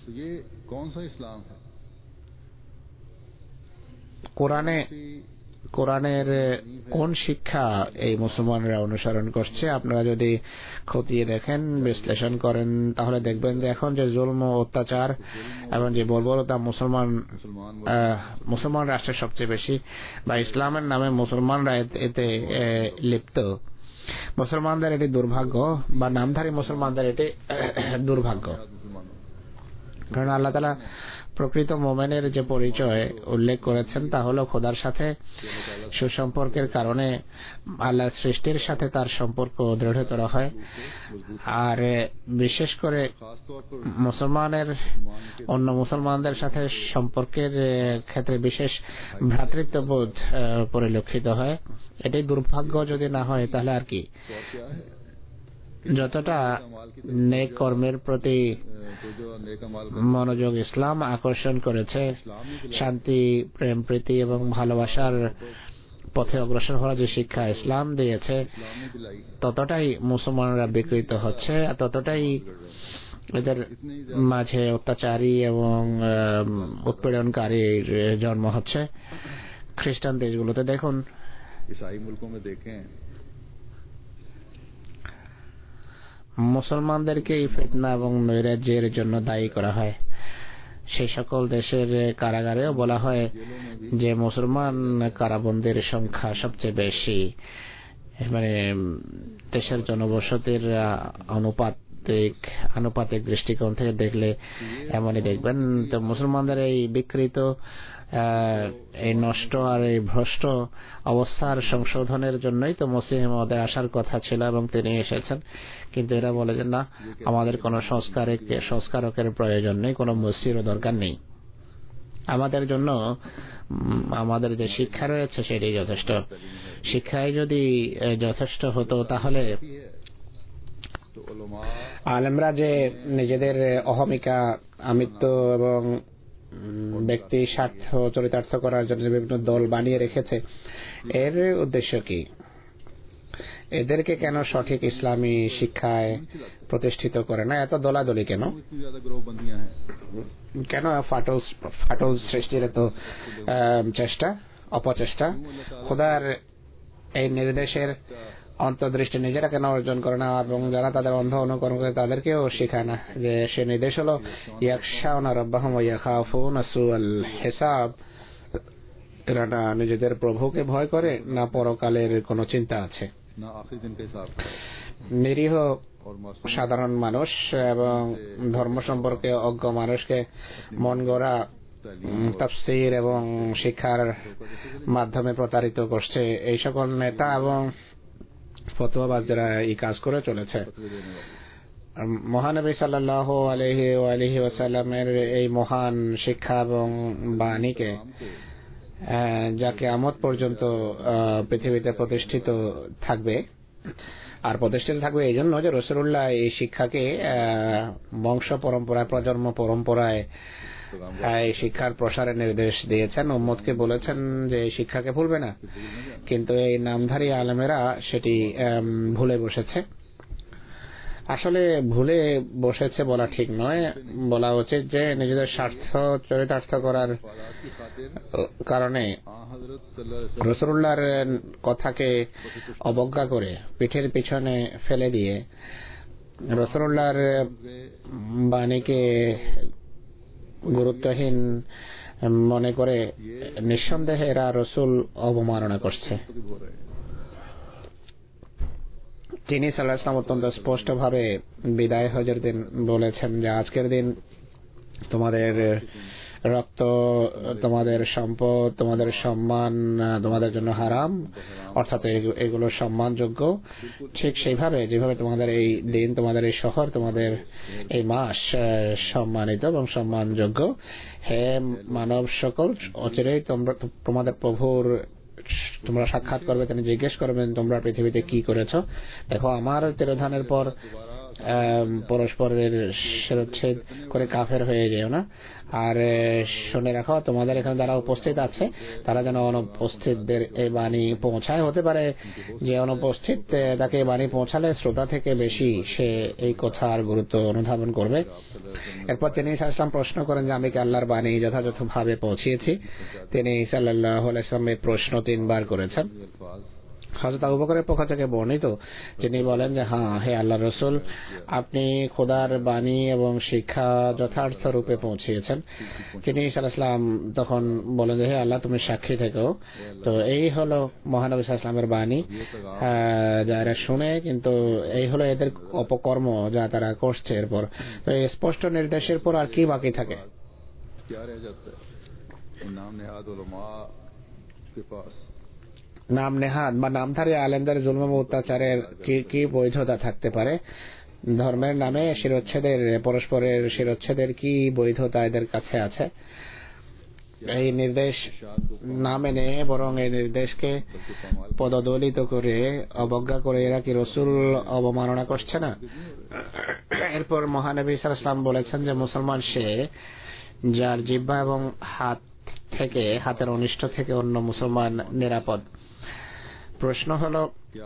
কোরআনে কোরআনের কোন শিক্ষা এই মুসলমানরা অনুসরণ করছে? আপনারা যদি খতিয়ে দেখেন, বিশ্লেষণ করেন, তাহলে দেখবেন যে এখন যে জুলম ও অত্যাচার এবং যে বর্বরতা মুসলমান মুসলমান রাষ্ট্রের সবচেয়ে বেশি, বা ইসলামের নামে মুসলমানরা এতে লিপ্ত, মুসলমানদের এটি দুর্ভাগ্য বা নামধারী মুসলমানদের এটি দুর্ভাগ্য। কারণ আল্লাহ তাআলা প্রকৃত মুমিনের যে পরিচয় উল্লেখ করেছেন তা হলো খোদার সাথে সুসম্পর্কের কারণে আল্লাহর সৃষ্টির সাথে তার সম্পর্ক দৃঢ়তর হয়। আর বিশেষ করে মুসলমানের অন্য মুসলমানদের সাথে সম্পর্কের ক্ষেত্রে বিশেষ ভ্রাতৃত্ববোধ পরিলক্ষিত হয়। এটি দুর্ভাগ্য যদি না হয় তাহলে আর কি। যতটা নেক কর্মের প্রতি মনোযোগ ইসলাম আকর্ষণ করেছে, শান্তি, প্রেম, প্রীতি এবং ভালোবাসার পথে অগ্রসর হওয়ার যে শিক্ষা ইসলাম দিয়েছে, ততটাই মুসলমানরা বিকৃত হচ্ছে, ততটাই এদের মাঝে অত্যাচারী এবং উৎপীড়নকারীর জন্ম হচ্ছে। খ্রিস্টান দেশগুলোতে দেখুন, মুসলমানদেরকে এই ফিতনা এবং নৈরাজ্যের জন্য দায়ী করা হয়। সেই সকল দেশের কারাগারেও বলা হয় যে মুসলমান কারাবন্দির সংখ্যা সবচেয়ে বেশি, মানে দেশের জনবসতির আনুপাতিক আনুপাতিক দৃষ্টিকোণ থেকে দেখলে এমনই দেখবেন। তো মুসলমানদের এই বিকৃত, এই নষ্ট আর এই ভ্রষ্ট অবস্থার সংশোধনের জন্যই তো মসিহ মওউদ আসার কথা ছিল এবং তিনি এসেছেন। কিন্তু এরা বলে যে না, আমাদের কোনো সংস্কারক সংস্কারকের প্রয়োজন নেই, কোনো মসজিদের দরকার নেই। আমাদের জন্য আমাদের যে শিক্ষা রয়েছে সেটাই যথেষ্ট। শিক্ষায় যদি যথেষ্ট হতো তাহলে আলেমরা যে নিজেদের অহমিকা, আমিত্ব এবং ব্যক্তি স্বার্থ চরিতার্থ করার জন্য বিভিন্ন দল বানিয়ে রেখেছে, এর উদ্দেশ্য কি? এদেরকে কেন সঠিক ইসলামী শিক্ষায় প্রতিষ্ঠিত করে না? এত দলাদলি কেন? কেন ফাটল ফাটল সৃষ্টির এত চেষ্টা, অপচেষ্টা? খোদার এই নির্দেশের অন্তর্দৃষ্টি নিজেরা কেন অর্জন করে না এবং যারা তাদের অন্ধ অনুকরণ করে তাদেরকেও শেখায় না যে সে নির্দেশ হলো ইয়াখশাউনা রাব্বাহুম ওয়া ইয়াখাফুনা সুআল হিসাব। এরা না নিজেদের প্রভুকে ভয় করে না পরকালের কোনো চিন্তা আছে। নিরীহ সাধারণ মানুষ এবং ধর্ম সম্পর্কে অজ্ঞ মানুষকে মন গড়া তাফসীর এবং শিক্ষার মাধ্যমে প্রতারিত করছে এই সকল নেতা এবং ফতোয়াবাজরা এই কাজ করে চলেছে। মহানবী সাল্লাল্লাহু আলাইহি ওয়া আলিহি ওয়াসাল্লামের এই মহান শিক্ষা এবং বাণীকে যা কিয়ামত পর্যন্ত পৃথিবীতে প্রতিষ্ঠিত থাকবে, আর প্রতিষ্ঠিত থাকবে এই জন্য যে রাসূলুল্লাহ এই শিক্ষাকে বংশ পরম্পরায়, প্রজন্ম পরম্পরায় এই শিক্ষার প্রসারের নির্দেশ দিয়েছেন। উম্মতকে বলেছেন যে এই শিক্ষাকে ভুলবে না, কিন্তু এই নামধারী আলেমেরা সেটি ভুলে বসেছে। আসলে ভুলে বসেছে বলা ঠিক নয়, বলা উচিত যে নিজেদের স্বার্থ চরিতার্থ করার কারণে রাসূলুল্লাহর কথাকে অবজ্ঞা করে পিঠের পিছনে ফেলে দিয়ে রাসূলুল্লাহর বাণীকে গুরুত্বহীন মনে করে নিঃসন্দেহে এরা রাসূল অবমাননা করছে। তিনি সাল্লাল্লাহু আলাইহি ওয়াসাল্লাম অত্যন্ত স্পষ্ট ভাবে বিদায় হজের দিন বলেছেন যে আজকের দিন তোমাদের রক্ত, তোমাদের সম্পদ, তোমাদের সম্মান তোমাদের জন্য হারাম, অর্থাৎ এগুলো সম্মানযোগ্য। ঠিক সেইভাবে যেভাবে তোমাদের এই দিন, তোমাদের এই শহর, তোমাদের এই মাস সম্মানিত এবং সম্মানযোগ্য। হে মানব সকল, অচিরেই তোমরা তোমাদের প্রভুর তোমরা সাক্ষাৎ করবে, তিনি জিজ্ঞেস করবেন তোমরা পৃথিবীতে কি করেছো। দেখো, আমার তিরোধানের পর পরস্পরের শিরচ্ছেদ করে কাফের হয়ে যেও না। আর শুনে রাখো, তোমাদের এখানে যারা উপস্থিত আছে তারা যেন অনুপস্থিতদের এই বাণী পৌঁছায়। হতে পারে যে অনুপস্থিত তাকে এই বাণী পৌঁছালে শ্রোতা থেকে বেশি সে এই কথার গুরুত্ব অনুধাবন করবে। এরপর তিনি সাল্লাল্লাহু প্রশ্ন করেন যে আমি কি আল্লাহর বাণী যথাযথভাবে পৌঁছিয়েছি? তিনি সাল্লাল্লাহু আলাইহি ওয়াসাল্লাম এই প্রশ্ন তিনবার করেছেন। হযরত আবু বকরের পক্ষ থেকে বর্ণিত, তিনি বলেন যে হ্যাঁ, হে আল্লাহর রাসূল, আপনি খোদার বাণী এবং শিক্ষা যথার্থ রূপে পৌঁছিয়েছেন। তিনি সাল্লাল্লাহু আলাইহি ওয়াসাল্লাম তখন বলেন যে হে আল্লাহ, তুমি সাক্ষী থেকো। তো এই হলো মহানবী সাল্লাল্লাহু আলাইহি ওয়াসাল্লামের বাণী, যারা শুনে, কিন্তু এই হলো এদের অপকর্ম যা তারা করছে। এরপর তো এই স্পষ্ট নির্দেশের পর আর কি বাকি থাকে? নাম নেহাদ বা নামধারী আলেমদের জুলম ও অত্যাচারের কি কি বৈধতা থাকতে পারে? ধর্মের নামে শিরোচ্ছেদের, পরস্পরের শিরোচ্ছেদের কি বৈধতা এদের কাছে আছে? এই নির্দেশ না মেনে বরং এই নির্দেশকে পদদলিত করে অবজ্ঞা করে এরা কি রাসূল অবমাননা করছে না? এরপর মহানবী সাল্লাল্লাহু আলাইহি ওয়াসাল্লাম বলেছেন যে মুসলমান সে যার জিহ্বা এবং হাত থেকে, হাতের অনিষ্ট থেকে অন্য মুসলমান নিরাপদ। প্রশ্ন হলো,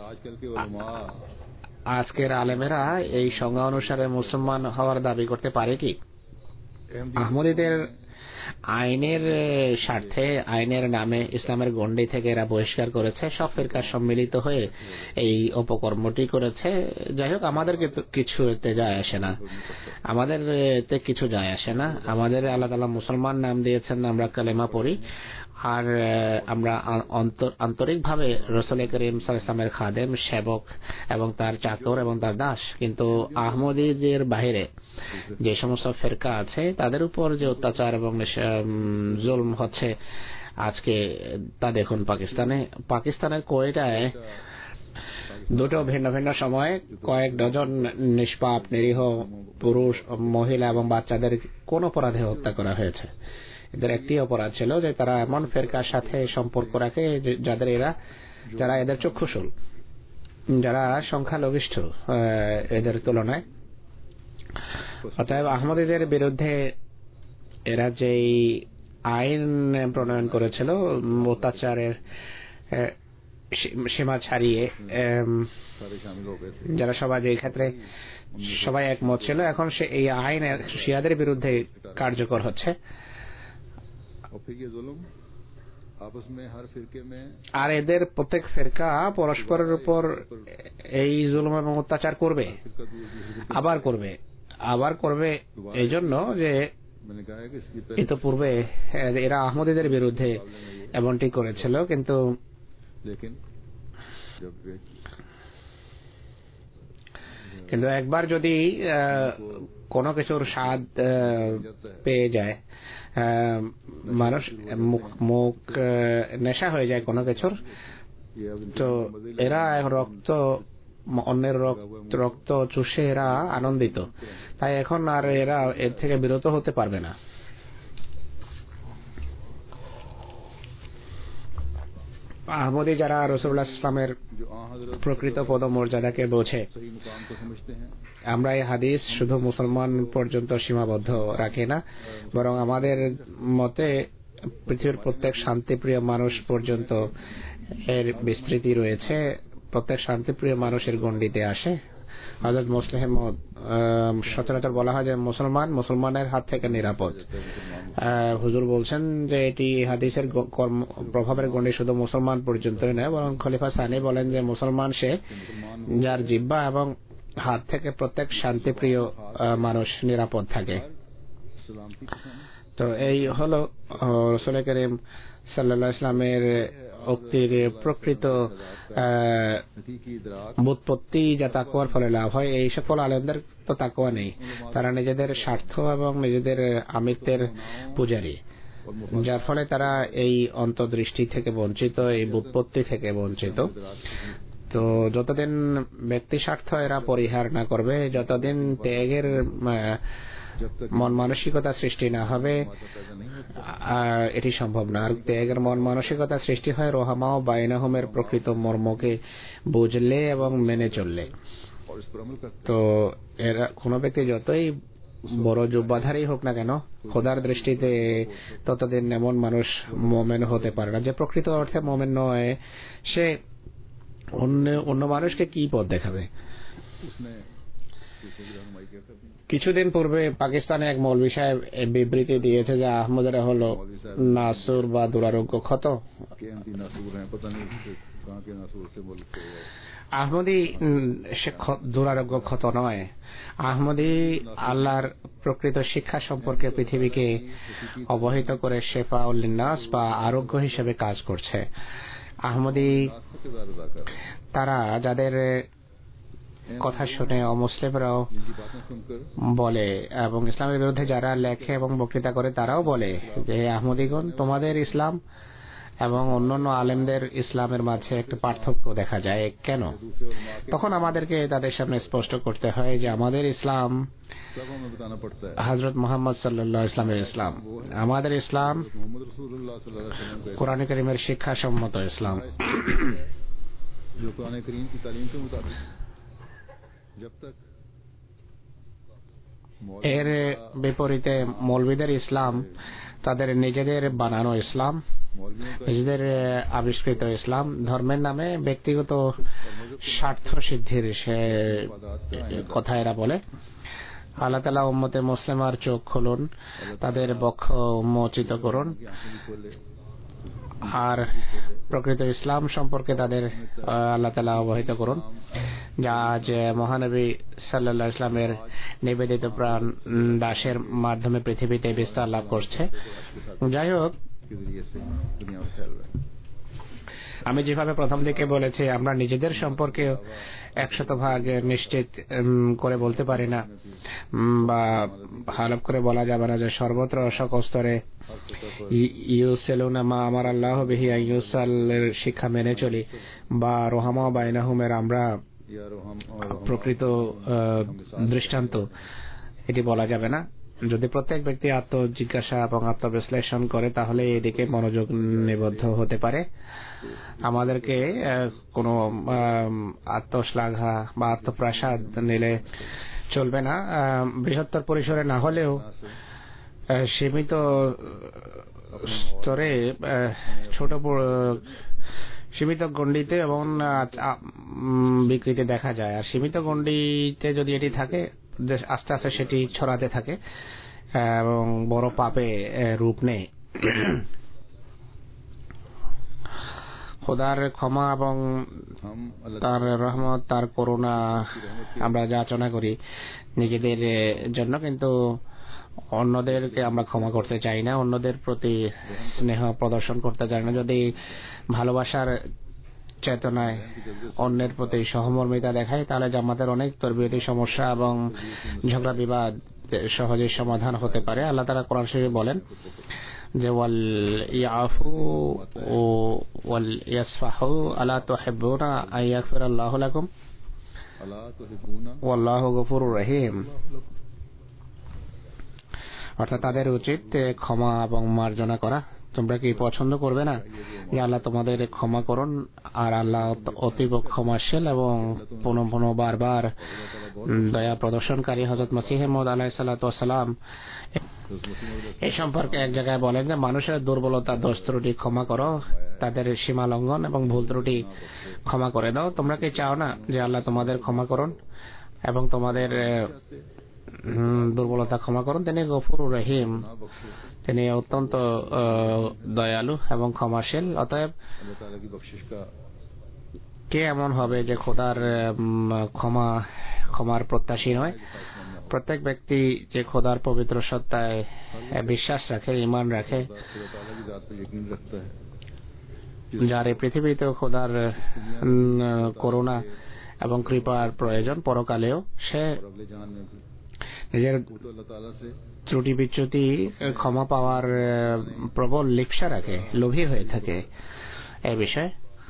আজকের আলেমেরা এই সংজ্ঞা অনুসারে মুসলমান হওয়ার দাবি করতে পারে কি? আহমদীদের আইনের স্বার্থে, আইনের নামে ইসলামের গণ্ডি থেকে এরা বহিষ্কার করেছে, সব ফিরকা সম্মিলিত হয়ে এই অপকর্মটি করেছে। যাই হোক, আমাদের কিছু এতে যায় আসে না, আমাদের এতে কিছু যায় আসে না। আমাদের আল্লাহ তাআলা মুসলমান নাম দিয়েছেন, আমরা কালেমা পড়ি, আর আমরা আন্তরিকভাবে রাসূল করিম সাল্লাল্লাহু আলাইহি ওয়াসাল্লামের খাদেম, সেবক এবং তার চাকর এবং তার দাস। কিন্তু আহমদীদের বাইরে যে সমস্ত ফিরকা আছে তাদের উপর যে অত্যাচার এবং জুলম হচ্ছে আজকে, তা দেখুন পাকিস্তানে। পাকিস্তানের কোয়েটায় দুটো ভিন্ন ভিন্ন সময়ে কয়েক ডজন নিষ্পাপ নিরীহ পুরুষ, মহিলা এবং বাচ্চাদের কোন অপরাধে হত্যা করা হয়েছে। এদের একটি অপরাধ ছিল যে তারা এমন ফেরকার সাথে সম্পর্ক রাখে যাদের এরা যারা এদের চক্ষুশূল, যারা সংখ্যালঘিষ্ঠ এদের তুলনায়। অতএব আহমদীদের বিরুদ্ধে এরা যেই আইন প্রণয়ন করেছিল অত্যাচারের সীমা ছাড়িয়ে, যারা সবাই এই ক্ষেত্রে সবাই একমত ছিল, এখন সে এই আইন শিয়াদের বিরুদ্ধে কার্যকর হচ্ছে। আর এদের প্রত্যেক ফেরকা পরস্পরের উপর এই জুলুম এবং অত্যাচার করবে, আবার করবে আবার করবে এই জন্য যে ইতিপূর্বে এরা আহমদীদের বিরুদ্ধে এমনটি করেছিল। কিন্তু কিন্তু একবার যদি কোনো কিছুর স্বাদ পেয়ে যায়, মানুষ মুখ মুখ নেশা হয়ে যায় কোনো কিছুর, তো এরা রক্ত অন্যের রক্ত চুষে এরা আনন্দিত, তাই এখন আর এরা এর থেকে বিরত হতে পারবে না। আহমদী যারা রাসূলুল্লাহ ইসলামের প্রকৃত পদমর্যাদাকে বোঝে, আমরা এই হাদিস শুধু মুসলমান পর্যন্ত সীমাবদ্ধ রাখি না, বরং আমাদের মতে পৃথিবীর প্রত্যেক শান্তিপ্রিয় মানুষ পর্যন্ত এর বিস্তৃতি রয়েছে। প্রত্যেক শান্তিপ্রিয় মানুষের গণ্ডিতে আসে। হযরত মুসলিম সচরাচর বলা হয় যে মুসলমান মুসলমানের হাত থেকে নিরাপদ। হুজুর বলছেন যে এটি হাদিসের প্রভাবের গণ্ডি শুধু মুসলমান পর্যন্তই নয়, বরং খলিফা সানি বলেন যে মুসলমান সে যার জিহ্বা এবং হাত থেকে প্রত্যেক শান্তিপ্রিয় মানুষ নিরাপদ থাকে। তো এই হলো রাসূল করিম সাল্লাল্লাহু আলাইহি ওয়াসাল্লামের উক্তির প্রকৃত বুৎপত্তি, যা তাকওয়ার ফলে লাভ হয়। এই সকল আলেমদের তো তাকওয়া নেই, তারা নিজেদের স্বার্থ এবং নিজেদের আমিত্বের পূজারী, যার ফলে তারা এই অন্তর্দৃষ্টি থেকে বঞ্চিত, এই বুৎপত্তি থেকে বঞ্চিত। তো যতদিন ব্যক্তি স্বার্থ এরা পরিহার না করবে, যতদিন ত্যাগের মন মানসিকতা সৃষ্টি না হবে, এটি সম্ভব না। আর ত্যাগের মন মানসিকতা সৃষ্টি হয় রোহামা ও বাইনাহুমের প্রকৃত মর্মকে বুঝলে এবং মেনে চললে। তো এরা কোনো ব্যক্তি যতই বড় জুব্বাধারী হোক না কেন, খোদার দৃষ্টিতে ততদিন এমন মানুষ মোমেন হতে পারে না। যে প্রকৃত অর্থে মোমেন নয়, সে অন্য অন্য মানুষকে কি পথ দেখাবে। কিছুদিন পূর্বে পাকিস্তানে এক মৌলভী সাহেব বিবৃতি দিয়েছে যে আহমদরা হলো নাসুর বা দুরারোগ্য ক্ষত। আহমদী সে দুরারোগ্য ক্ষত নয়, আহমদী আল্লাহর প্রকৃত শিক্ষা সম্পর্কে পৃথিবীকে অবহিত করে শেফা উল্লিন্নাস বা আরোগ্য হিসেবে কাজ করছে। আহমদী তারা যাদের কথা শুনে অমুসলিমরাও বলে এবং ইসলামের বিরুদ্ধে যারা লেখে এবং বক্তৃতা করে তারাও বলে যে আহমদীগণ, তোমাদের ইসলাম এবং অন্যান্য আলেমদের ইসলামের মাঝে একটা পার্থক্য দেখা যায় কেন? তখন আমাদেরকে তাদের সামনে স্পষ্ট করতে হয় যে আমাদের ইসলাম হযরত মুহাম্মদ সাল্লাল্লাহু আলাইহি ইসলামের ইসলাম, আমাদের ইসলাম কোরআন কারীমের শিক্ষা সম্মত ইসলাম। এর বিপরীতে মৌলবীদের ইসলাম তাদের নিজেদের বানানো ইসলাম, নিজেদের আবিষ্কৃত ইসলাম। ধর্মের নামে ব্যক্তিগত স্বার্থ সিদ্ধির সে কথা এরা বলে। আল্লাহ তাআলা উম্মতে মুসলিমার চোখ খুলুন, তাদের বক্ষ উন্মোচিত করুন, আর প্রকৃত ইসলাম সম্পর্কে তাদের আল্লাহ তাআলা অবহিত করুন, যা আজ মহানবী সাল্লাল্লাহু আলাইহি ইসলামের নিবেদিত প্রাণ দাসের মাধ্যমে পৃথিবীতে বিস্তার লাভ করছে। যাই হোক, আমি যেভাবে প্রথম দিকে বলেছি, আমরা নিজেদের সম্পর্কে একশত ভাগ নিশ্চিত করে বলতে পারি না বা হালপ করে বলা যাবে না যে সর্বত্র সকল স্তরে ইউসালুনা মা আমার আল্লাহ বিহি ইউসালের শিক্ষা মেনে চলি বা রোহামা বাইনাহুমের আমরা প্রকৃত দৃষ্টান্ত, এটি বলা যাবে না। যদি প্রত্যেক ব্যক্তি আত্মজিজ্ঞাসা এবং আত্মবিশ্লেষণ করে তাহলে এদিকে মনোযোগ নিবদ্ধ হতে পারে। আমাদেরকে কোনো আত্মশ্লাঘা বা আত্মপ্রসাদ নিলে চলবে না। বৃহত্তর পরিসরে না হলেও সীমিত স্তরে ছোট সীমিত গণ্ডিতে এবং বিকৃতি দেখা যায়। আর সীমিত গণ্ডিতে যদি এটি থাকে আস্তে আস্তে সেটি ছড়াতে থাকে এবং বড় পাপে রূপ নেয়। খোদার ক্ষমা এবং তার রহমত, তার করুণা আমরা যাচনা করি নিজেদের জন্য, কিন্তু অন্যদেরকে আমরা ক্ষমা করতে চাই না, অন্যদের প্রতি স্নেহ প্রদর্শন করতে চাই না। যদি ভালোবাসার চেতনায় অন্যের প্রতি সহমর্মিতা দেখায় তাহলে জামাতের অনেক তরবিয়তি সমস্যা এবং ঝগড়া বিবাদ সহজে সমাধান হতে পারে। আল্লাহ তাআলা কোরআন শরীফে বলেন যে ওয়াল ইয়াফু ওয়াল ইয়াসফাহু আলা তুহিব্বুনা আন ইয়াগফিরাল্লাহু লাকুম ওয়াল্লাহু গফুরুর রহিম। অর্থাৎ তাদের উচিত ক্ষমা এবং মার্জনা করা। তোমরা কি পছন্দ করবে না যে আল্লাহ তোমাদের ক্ষমা করুন? আর আল্লাহ অতীব ক্ষমাশীল এবং পুনঃ পুনঃ বারবার দয়া প্রদর্শনকারী। হযরত মসিহ মাউদ আলাইহিস সালাতু ওয়াস সালাম এই সম্পর্কে এক জায়গায় বলেন যে মানুষের দুর্বলতা, দোষ ত্রুটি ক্ষমা করো, তাদের সীমা লঙ্ঘন এবং ভুল ত্রুটি ক্ষমা করে দাও। তোমরা কি চাও না যে আল্লাহ তোমাদের ক্ষমা করুন এবং তোমাদের দুর্বলতা ক্ষমা করুন? তিনি গফুরুর রহিম, তিনি অত্যন্ত দয়ালু এবং ক্ষমাশীল। অতএব কে এমন হবে যে খোদার ক্ষমা ক্ষমার প্রত্যাশী নয়? প্রত্যেক ব্যক্তি যে খোদার পবিত্র সত্তায় বিশ্বাস রাখে, ঈমান রাখে, যার এই পৃথিবীতেও খোদার করুণা এবং কৃপার প্রয়োজন, পরকালেও সে নিজের ত্রুটি বিচ্যুতি ক্ষমা পাওয়ার প্রবল লিপ্সা রাখে, লোভী হয়ে থাকে। এই বিষয়ে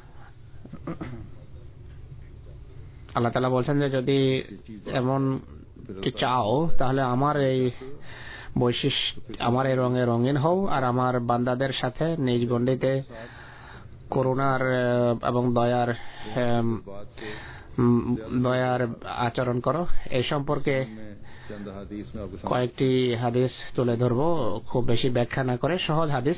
আল্লাহ তাআলা বলছেন যে যদি এমন চাও তাহলে আমার এই বৈশিষ্ট্য, আমার এই রঙে রঙিন হও আর আমার বান্দাদের সাথে নিজ গণ্ডিতে করুণার এবং দয়ার দয়ার আচরণ করো। এই সম্পর্কে কয়েকটি হাদিস তুলে ধরবো, খুব বেশি ব্যাখ্যা না করে, সহজ হাদিস,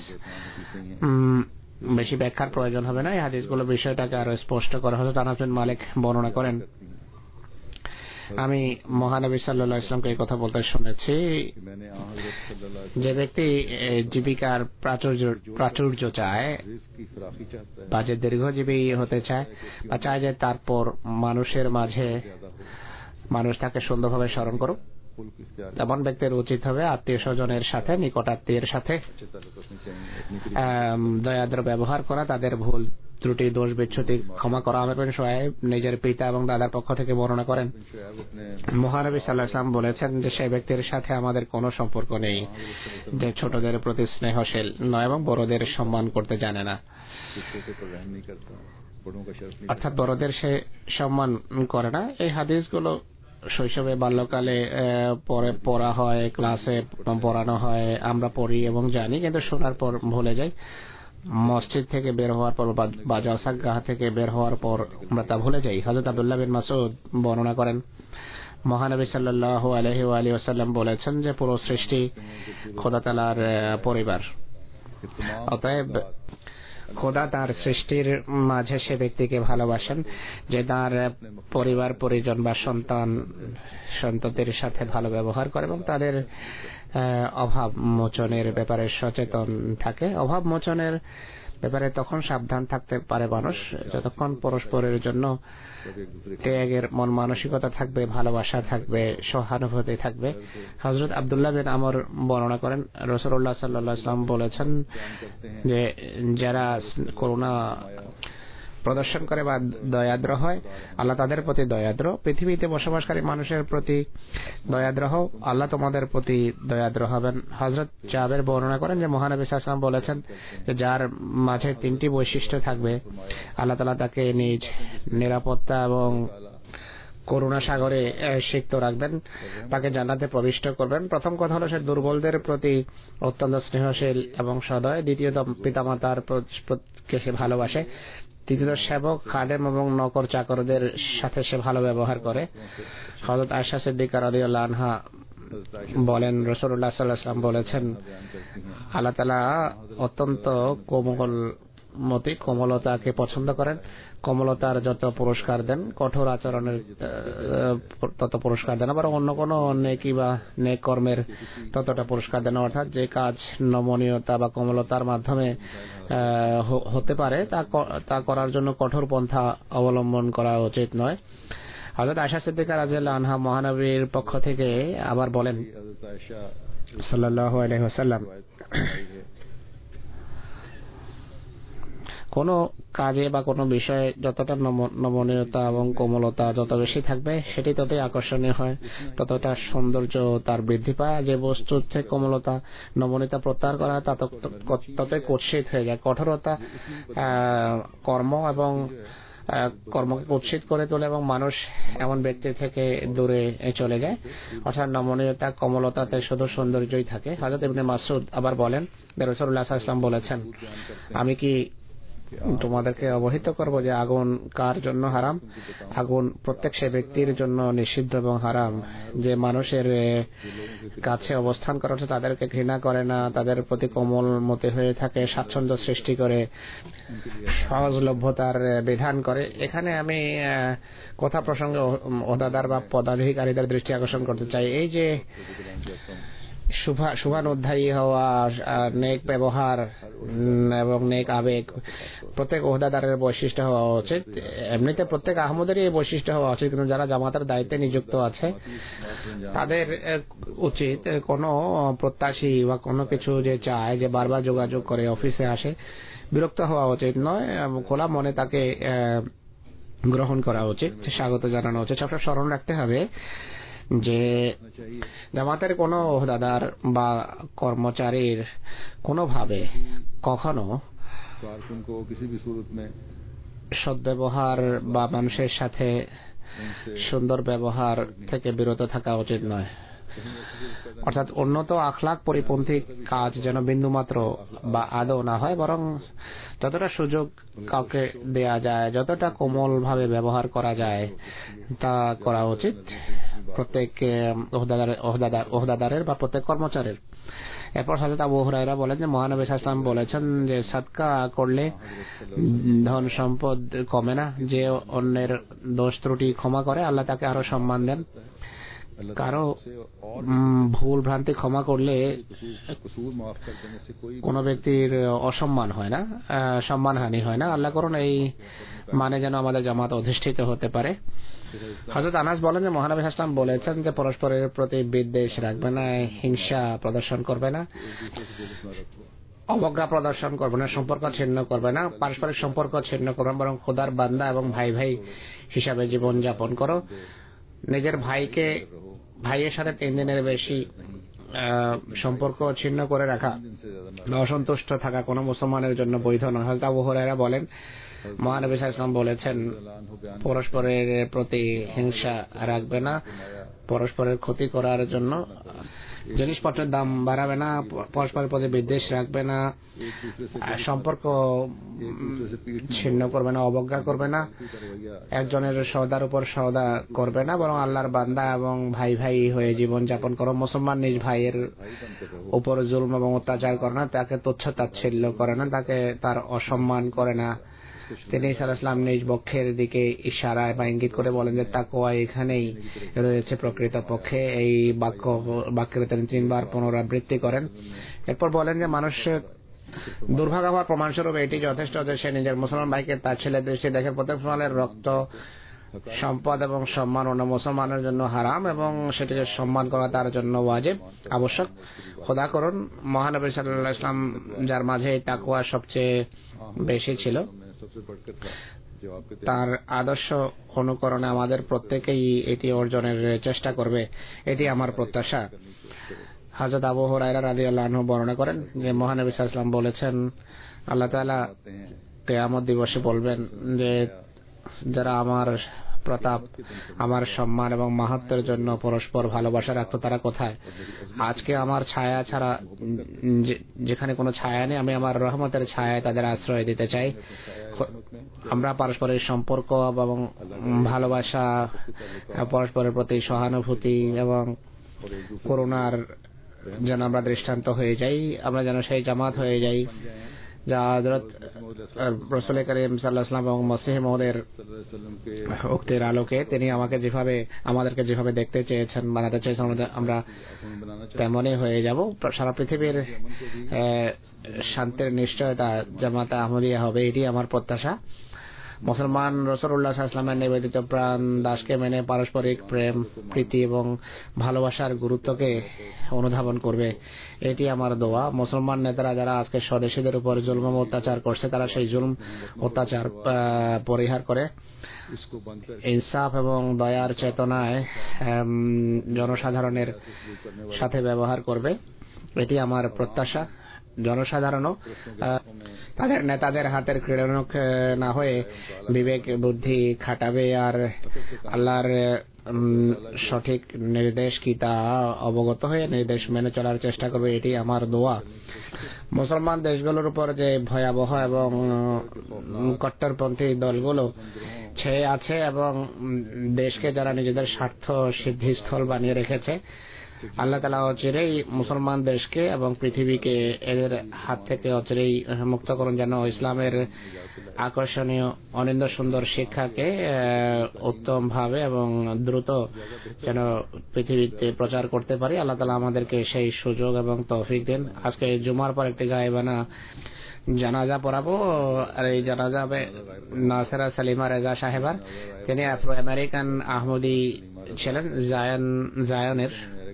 বেশি ব্যাখ্যার প্রয়োজন হবে না। এই হাদিসগুলো বিষয়টাকে আরো স্পষ্ট করে। হযরত আনাস বিন মালিক বর্ণনা করেন, আমি মহানবী সাল্লাল্লাহু আলাইহি ওয়াসাল্লামকে এই কথা বলতে শুনেছি, যে ব্যক্তি জীবিকার প্রাচুর্য প্রাচুর্য চায় বা যে দীর্ঘজীবী হতে চায় বা চায় যে তারপর মানুষের মাঝে মানুষ তাকে সুন্দরভাবে স্মরণ করুক, তেমন ব্যক্তির উচিত হবে আত্মীয় স্বজনের সাথে, নিকট আত্মীয়ের সাথে দয়াদ্র ব্যবহার করা, তাদের ভুল ত্রুটি দোষ বিচ্যুতি ক্ষমা করা। আমর বিন শুআয়ব নিজের পিতা এবং দাদার পক্ষ থেকে বর্ণনা করেন, মহানবী সাল্লাল্লাহু আলাইহি ওয়াসাল্লাম বলেছেন যে সেই ব্যক্তির সাথে আমাদের কোনো সম্পর্ক নেই যে ছোটদের প্রতি স্নেহশীল নয় এবং বড়দের সম্মান করতে জানে না। অর্থাৎ বড়দের সে সম্মান করে না। এই হাদিসগুলো শৈশবে বাল্যকালে পরে পড়া হয়, ক্লাসে পড়ানো হয়, আমরা পড়ি এবং জানি, কিন্তু শোনার পর ভুলে যাই। মসজিদ থেকে বের হওয়ার পর বা জলসাগাহ থেকে বের হওয়ার পর আমরা তা ভুলে যাই। হযরত আব্দুল্লাহ বিন মাসউদ বর্ণনা করেন, মহানবী সাল্লাল্লাহু আলাইহি ওয়া আলিহি ওয়াসাল্লাম বলেছেন যে পুরো সৃষ্টি খোদা তাআলার পরিবার। অতএব খোদা তার সৃষ্টির মাঝে সে ব্যক্তিকে ভালোবাসেন যে তার পরিবার পরিজন বা সন্তান সন্ততির সাথে ভালো ব্যবহার করে এবং তাদের অভাব মোচনের ব্যাপারে সচেতন থাকে। অভাব মোচনের ব্যাপারে তখন সাবধান থাকতে পারে মানুষ যতক্ষণ পরস্পরের জন্য ত্যাগের মন মানসিকতা থাকবে, ভালোবাসা থাকবে, সহানুভূতি থাকবে। হযরত আব্দুল্লাহ বিন আমর বর্ণনা করেন, রাসূলুল্লাহ সাল্লাল্লাহু আলাইহি ওয়াসাল্লাম বলেছেন যে যারা করুণা প্রদর্শন করে বা দয়াদ্র হয়, আল্লাহ তাদের প্রতি দয়াদ্র। পৃথিবীতে বসবাসকারী মানুষের প্রতি দয়াদ্র হও, আল্লাহ তোমাদের প্রতি দয়াদ্র হবেন। হযরত জাবের বর্ণনা করেন যে মহানবী সাল্লাল্লাহু আলাইহি ওয়াসাল্লাম বলেছেন যে যার মাঝে তিনটি বৈশিষ্ট্য থাকবে আল্লাহ তাআলা তাকে নিজ নিরাপত্তা এবং করুণা সাগরে সিক্ত রাখবেন, তাকে জান্নাতে প্রবিষ্ট করবেন। প্রথম কথা হলো সে দুর্বলদের প্রতি অত্যন্ত স্নেহশীল এবং সদয়। দ্বিতীয়ত পিতামাতার কে সে ভালোবাসে। তৃতীয়ত সেবক, খাদেম এবং নকর চাকরদের সাথে সে ভালো ব্যবহার করে। হযরত আয়েশা সিদ্দিকা রাদিয়াল্লাহু আনহা বলেন, রাসূলুল্লাহ সাল্লাল্লাহু আলাইহি ওয়াসাল্লাম বলেছেন, আল্লাহ তাআলা অত্যন্ত কোমলমতি, কোমলতাকে পছন্দ করেন। কোমলতার যত পুরস্কার দেন, কঠোর আচরণের তত পুরস্কার দেন, আবার অন্য কোনো নেকি বা নেক কর্মের ততটা পুরস্কার দেন। অর্থাৎ যে কাজ নমনীয়তা বা কোমলতার মাধ্যমে হতে পারে তা করার জন্য কঠোর পন্থা অবলম্বন করা উচিত নয়। হযরত আয়েশা সিদ্দিকা রাদিয়াল্লাহু আনহা মহানবীর পক্ষ থেকে আবার বলেন, সাল্লাল্লাহু আলাইহি ওয়াসাল্লাম, কোন কাজে বা কোনো বিষয়ে যতটা নমনীয়তা এবং কোমলতা যত বেশি থাকবে সেটি ততই আকর্ষণীয় হয়, ততটা সৌন্দর্য তার বৃদ্ধি পায়। যে বস্তুর থেকে কোমলতা নমনীয়তা প্রত্যাহার করা তা ততই কুৎসিত হয়ে যায়। কঠোরতা কর্ম এবং কর্মকে কুৎসিত করে তোলে এবং মানুষ এমন ব্যক্তি থেকে দূরে চলে যায়। অর্থাৎ নমনীয়তা কোমলতাতে শুধু সৌন্দর্যই থাকে। হযরত ইবনে মাসউদ আবার বলেন, রাসূলুল্লাহ সাল্লাল্লাহু আলাইহি ওয়াসাল্লাম বলেছেন, আমি কি তোমাদেরকে অবহিত করব যে আগুন কার জন্য হারাম? আগুন প্রত্যেক সে ব্যক্তির জন্য নিষিদ্ধ এবং হারাম যে মানুষের কাছে অবস্থান করে, তাদেরকে ঘৃণা করে না, তাদের প্রতি কোমল মতে হয়ে থাকে, স্বাচ্ছন্দ্য সৃষ্টি করে, সহজলভ্যতার বিধান করে। এখানে আমি কথা প্রসঙ্গে ওহদাদার বা পদাধিকারীদের দৃষ্টি আকর্ষণ করতে চাই। এই যে শুভানুধ্যায়ী হওয়া, নেক ব্যবহার এবং নেক আবেগ প্রত্যেক ওহদাদারের বৈশিষ্ট্য হওয়া উচিত। এমনিতে প্রত্যেক আহমদেরই এই বৈশিষ্ট্য হওয়া উচিত, কিন্তু যারা জামাতের দায়িত্বে নিযুক্ত আছে তাদের উচিত কোনো প্রত্যাশী বা কোনো কিছু যে চায়, যে বারবার যোগাযোগ করে অফিসে আসে, বিরক্ত হওয়া উচিত নয়। খোলা মনে তাকে গ্রহণ করা উচিত, স্বাগত জানানো উচিত। সবসময় স্মরণ রাখতে হবে যে জামাতের কোনো ওহদাদার বা কর্মচারীর কোনোভাবে কখনো সদ্ব্যবহার বা মানুষের সাথে সুন্দর ব্যবহার থেকে বিরত থাকা উচিত নয়। অর্থাৎ উন্নত আখলাক পরিপন্থী কাজ যেন বিন্দুমাত্র বা আদৌ না হয়, বরং যতটা সুযোগ কাউকে দেয়া যায়, যতটা কোমল ভাবে ব্যবহার করা যায় তা করা উচিত প্রত্যেক ওহদাদারের বা প্রত্যেক কর্মচারীর। এরপর হযরত আবু হুরায়রা বলেন যে মহানবী সাল্লাল্লাহু আলাইহি ওয়াসাল্লাম বলেছেন যে সাদকা করলে ধন সম্পদ কমে না। যে অন্যের দোষ ত্রুটি ক্ষমা করে আল্লাহ তাকে আরো সম্মান দেন। কারো ভুল ভ্রান্তি ক্ষমা করলে কোন ব্যক্তির অসম্মান হয় না, সম্মানহানি হয় না। আল্লাহ করুন এই মানে যেন আমাদের জামাত অধিষ্ঠিত হতে পারে। হযরত আনাস বলেন যে মহানবী সাল্লাল্লাহু আলাইহি ওয়াসাল্লাম বলেছেন যে পরস্পরের প্রতি বিদ্বেষ রাখবে না, হিংসা প্রদর্শন করবে না, অবজ্ঞা প্রদর্শন করবে না, সম্পর্ক ছিন্ন করবে না, পারস্পরিক সম্পর্ক ছিন্ন করবে, বরং খোদার বান্দা এবং ভাই ভাই হিসাবে জীবন যাপন করো। নিজের ভাইকে ভাইয়ের সাথে তিন দিনের বেশি সম্পর্ক ছিন্ন করে রাখা, অসন্তুষ্ট থাকা কোনো মুসলমানের জন্য বৈধ নয়। হযরত আবু হুরায়রা বলেন মহানবী সাল্লাল্লাহু আলাইহি ওয়াসাল্লাম বলেছেন পরস্পরের প্রতি হিংসা রাখবে না, পরস্পরের ক্ষতি করার জন্য জিনিসপত্রের দাম বাড়াবে না, পরস্পরের প্রতি বিদ্বেষ রাখবে না, সম্পর্ক ছিন্ন করবে না, অবজ্ঞা করবে না, একজনের সওদার উপর সওদা করবে না, বরং আল্লাহর বান্দা এবং ভাই ভাই হয়ে জীবন যাপন করো। মুসলমান নিজ ভাইয়ের উপর জুলম এবং অত্যাচার করে না, তাকে তুচ্ছ তাচ্ছিল্য করে না, তাকে তার অসম্মান করে না। তিনি সাল্লাল্লাহু আলাইহি ওয়াসাল্লাম নিজ বক্ষের দিকে ইশারায় বা ইঙ্গিত করে বলেন যে তাকওয়া এখানেই রয়েছে প্রকৃত পক্ষে। এই বাক্য বাক্যের তিনি তিনবার পুনরাবৃত্তি করেন। এরপর বলেন যে মানুষ দুর্ভাগ্য হওয়ার প্রমাণস্বরূপ এটি যথেষ্ট যে সে নিজের মুসলমান ভাইকে তার ছেলে দৃষ্টি দেখে। প্রত্যেক মুসলমানের রক্ত, সম্পদ এবং সম্মান অন্য মুসলমানের জন্য হারাম এবং সেটিকে সম্মান করা তার জন্য ওয়াজিব, আবশ্যক। খোদা করুন মহানবী সাল্লাল্লাহু আলাইহি ওয়াসাল্লাম যার মাঝে তাকওয়া সবচেয়ে বেশি ছিল, তার আদর্শ অনুকরণে আমাদের প্রত্যেকেই এটি অর্জনের চেষ্টা করবে, এটি আমার প্রত্যাশা। হযরত আবু হুরায়রা রাদিয়াল্লাহু আনহু বর্ণনা করেন যে মহানবী সাল্লাল্লাহু আলাইহি ওয়াসাল্লাম বলেছেন আল্লাহ তাআলা কিয়ামত দিবসে বলবেন যে যারা আমার প্রতাপ, আমার সম্মান এবং মাহাত্ম্যের জন্য পরস্পর ভালোবাসা রাখতো, তারা কোথায়? আজকে আমার ছায়া ছাড়া, যেখানে কোনো ছায়া নেই, আমি আমার রহমতের ছায়ায় তাদের আশ্রয় দিতে চাই। আমরা পারস্পরিক সম্পর্ক এবং ভালোবাসা, পরস্পরের প্রতি সহানুভূতি এবং করুণার যেন আমরা দৃষ্টান্ত হয়ে যাই, আমরা যেন সেই জামাত হয়ে যাই যা হযরত রাসূল করিম সাল্লাল্লাহু আলাইহি ওয়াসাল্লাম এবং মসিহ মওদের উক্তির আলোকে তিনি আমাকে যেভাবে আমাদেরকে যেভাবে দেখতে চেয়েছেন, বানাতে চেয়েছেন, আমরা তেমনই হয়ে যাব। সারা পৃথিবীর শান্তির নিশ্চয়তা জামাতে আহমদিয়া হবে, এটি আমার প্রত্যাশা। মুসলমান রাসূলুল্লাহ সাল্লাল্লাহু আলাইহি ওয়াসাল্লামের নিবেদিত প্রাণ দাসকে মেনে পারস্পরিক প্রেম, প্রীতি এবং ভালোবাসার গুরুত্বকে অনুধাবন করবে, এটি আমার দোয়া। মুসলমান নেতারা যারা আজকে স্বদেশীদের উপর জুলুম অত্যাচার করছে, তারা সেই জুলুম অত্যাচার পরিহার করে ইনসাফ এবং দয়ার চেতনায় জনসাধারণের সাথে ব্যবহার করবে, এটি আমার প্রত্যাশা। জনসাধারণও তাদের নেতাদের হাতের ক্রীড়নক না হয়ে বিবেক বুদ্ধি খাটাবে আর আল্লাহর সঠিক নির্দেশ কি তা অবগত হয়ে নির্দেশ মেনে চলার চেষ্টা করবে, এটি আমার দোয়া। মুসলমান দেশগুলোর উপর যে ভয়াবহ এবং কট্টরপন্থী দলগুলো ছেয়ে আছে এবং দেশকে যারা নিজেদের স্বার্থ সিদ্ধিস্থল বানিয়ে রেখেছে, আল্লাহ তাআলা অচিরেই মুসলমান দেশকে এবং পৃথিবীকে এদের হাত থেকে অচিরেই মুক্ত করুন, যেন ইসলামের আকর্ষণীয় অনিন্দ সুন্দর শিক্ষাকে উত্তম ভাবে এবং দ্রুত যেন পৃথিবীতে প্রচার করতে পারি। আল্লাহ তাআলা আমাদেরকে সেই সুযোগ এবং তৌফিক দিন। আজকে জুমার পর একটি গায়েবানা জানাজা পড়াবো, আর এই জানাজা হবে নাসেরা সালিমা রেজা সাহেবার। তিনি আফ্রো আমেরিকান আহমদি ছিলেন, জায়ন জায়নের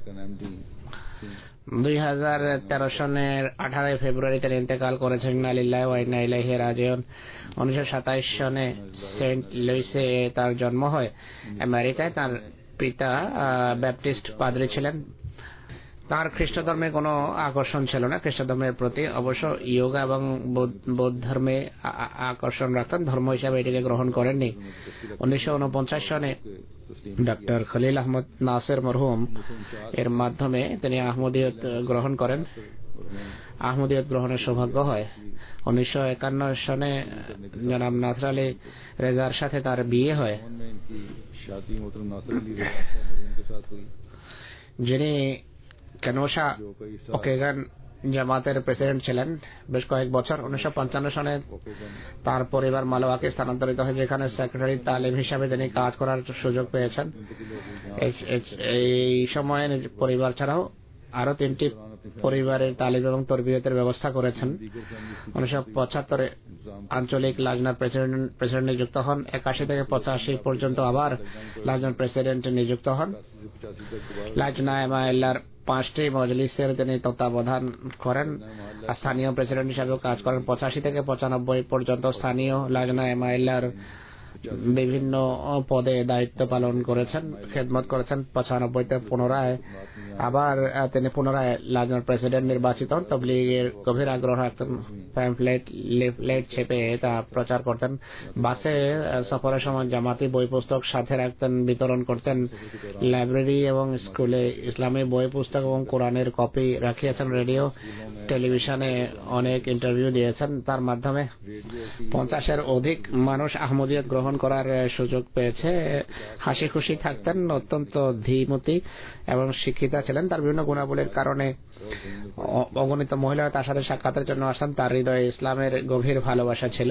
দুই হাজার তেরো সনের আঠারোই ফেব্রুয়ারি তিনি ইন্তেকাল করেছেন। ইন্না লিল্লাহি ওয়া ইন্না ইলাইহি রাজিউন। উনিশশো সাতাইশ সনে সেন্ট লুইসে তার জন্ম হয়, আমেরিকায়। তার পিতা ব্যাপটিস্ট পাদ্রী ছিলেন। তার খ্রিস্ট ধর্মে কোনো আকর্ষণ ছিল না, খ্রিস্ট ধর্মের প্রতি অবশ্য ইয়োগা এবং বৌদ্ধ ধর্মে আকর্ষণ রাখতেন, ধর্ম হিসাবে এটিকে গ্রহণ করেননি। উনিশশো উনপঞ্চাশ সনে ডক্টর খলিল আহমদ নাসের মরহুম এর মাধ্যমে তিনি আহমদিয়ত গ্রহণ করেন, আহমদিয়ত গ্রহণের সৌভাগ্য হয়। উনিশশো একান্ন সনে জনাব নাসর আলী রেজার সাথে তার বিয়ে হয়, যিনি কেনোসা ওকেগান জামাতের প্রেসিডেন্ট ছিলেন বেশ কয়েক বছর। উনিশশো পঞ্চান্ন সনে তার পরিবার মালওয়াকে স্থানান্তরিত হয়, যেখানে সেক্রেটারি তালিম হিসাবে তিনি কাজ করার সুযোগ পেয়েছেন। এই সময়ে পরিবার ছাড়াও আরো তিনটি পরিবারের তালিম এবং তরবিয়তের ব্যবস্থা করেছেন। উনিশশো পঁচাত্তরে আঞ্চলিক লাজনার প্রেসিডেন্ট প্রেসিডেন্ট নিযুক্ত হন। একাশি থেকে পঁচাশি পর্যন্ত আবার লাজনার প্রেসিডেন্ট নিযুক্ত হন। লাজনা এমাইল্লার পাঁচটি মজলিসের তিনি তত্ত্বাবধান করেন, স্থানীয় প্রেসিডেন্ট হিসাবেও কাজ করেন। পঁচাশি থেকে পঁচানব্বই পর্যন্ত স্থানীয় লাজনা এমাইল্লার বিভিন্ন পদে দায়িত্ব পালন করেছেন, খেদমত করেছেন। পঁচানব্বইতে পুনরায় আবার তিনি পুনরায় লাজনার প্রেসিডেন্ট নির্বাচিত হন। তবলিগের গভীর আগ্রহ রাখতেন, প্যাম্পলেট লিফলেট ছেপে তা প্রচার করতেন। বাসে সফরের সময় জামাতি বই পুস্তক সাথে রাখতেন, বিতরণ করতেন। লাইব্রেরি এবং স্কুলে ইসলামী বই পুস্তক এবং কোরআনের কপি রাখিয়েছেন। রেডিও টেলিভিশনে অনেক ইন্টারভিউ দিয়েছেন। তার মাধ্যমে পঞ্চাশের অধিক মানুষ আহমদিয়ত গ্রহণ করার সুযোগ পেয়েছে। হাসি খুশি থাকতেন, অত্যন্ত ধীমতী এবং শিক্ষিতা ছিলেন। তার বিভিন্ন গুণাবলীর কারণে অগণিত মহিলারা তার সাথে সাক্ষাতের জন্য আসতেন। তার হৃদয়ে ইসলামের গভীর ভালোবাসা ছিল।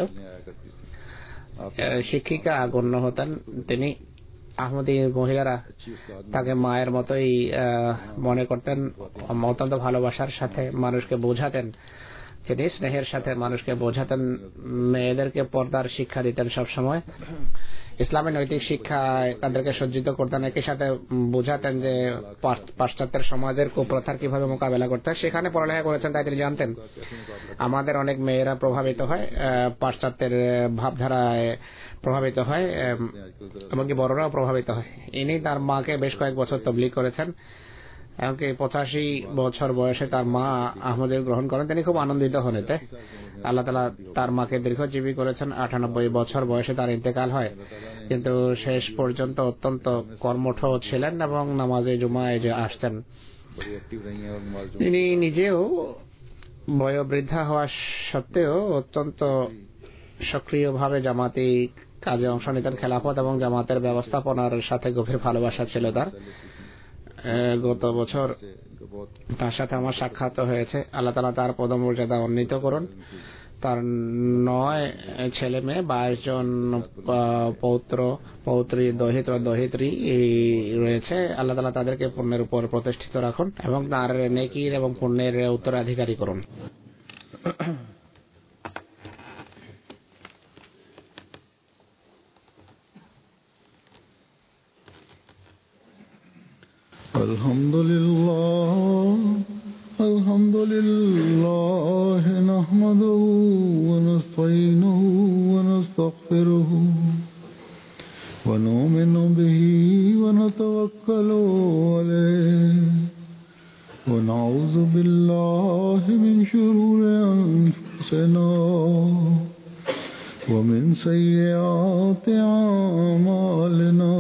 শিক্ষিকা গণ্য হতেন তিনি। আহমদী মহিলারা তাকে মায়ের মতোই মনে করতেন। অত্যন্ত ভালোবাসার সাথে মানুষকে বোঝাতেন, তিনি স্নেহের সাথে মানুষকে বোঝাতেন। মেয়েদেরকে পর্দার শিক্ষা দিতেন সবসময়। ইসলামের নৈতিক শিক্ষায় তাদেরকে সজ্জিত করতেন। একই সাথে বোঝাতেন যে পাশ্চাত্যের সমাজের কুপ্রথার কিভাবে মোকাবেলা করতে হয়। সেখানে পড়ালেখা করেছেন, তাই তিনি জানতেন আমাদের অনেক মেয়েরা প্রভাবিত হয়, পাশ্চাত্যের ভাবধারায় প্রভাবিত হয়, এমনকি বড়রাও প্রভাবিত হয়। ইনি তার মাকে বেশ কয়েক বছর তবলিগ করেছেন। এমনকি পঁচাশি বছর বয়সে তার মা আহমদিয়ত গ্রহণ করেন। তিনি খুব আনন্দিত হন এতে। আল্লাহ তাআলা তার মাকে দীর্ঘজীবী করেছেন। আটানব্বই বছর বয়সে তার ইন্তেকাল হয়। কিন্তু শেষ পর্যন্ত অত্যন্ত কর্মঠ ছিলেন এবং নামাজে জুমায় যে আসতেন। তিনি নিজেও বয়োবৃদ্ধা হওয়া সত্ত্বেও অত্যন্ত সক্রিয়ভাবে জামাতি কাজে অংশ নিতেন। খেলাফত এবং জামাতের ব্যবস্থাপনার সাথে গভীর ভালোবাসা ছিল তার। গত বছর তার সাথে আমার সাক্ষাৎ হয়েছে। আল্লাহ তাআলা তার পদমর্যাদা উন্নীত করুন। তার নয় ছেলে মেয়ে, বাইশ জন পৌত্র পৌত্রী, দহিত ও দহিত্রী রয়েছে। আল্লাহ তাআলা তাদেরকে পুণ্যের উপর প্রতিষ্ঠিত রাখুন এবং তার নেকির এবং পুণ্যের উত্তরাধিকারী করুন। আলহামদুলিল্লাহ আলহামদুলিল্লাহ নাহমাদুহু ওয়া নাস্তাঈনুহু ওয়া নাস্তাগফিরুহু ওয়া নু'মিনু বিহি ওয়া নাতাওয়াক্কালু আলাইহি ওয়া নাউযু বিল্লাহি মিন শুরুরি আনফুসিনা ওয়া মিন সাইয়্যাতি আ'মালিনা।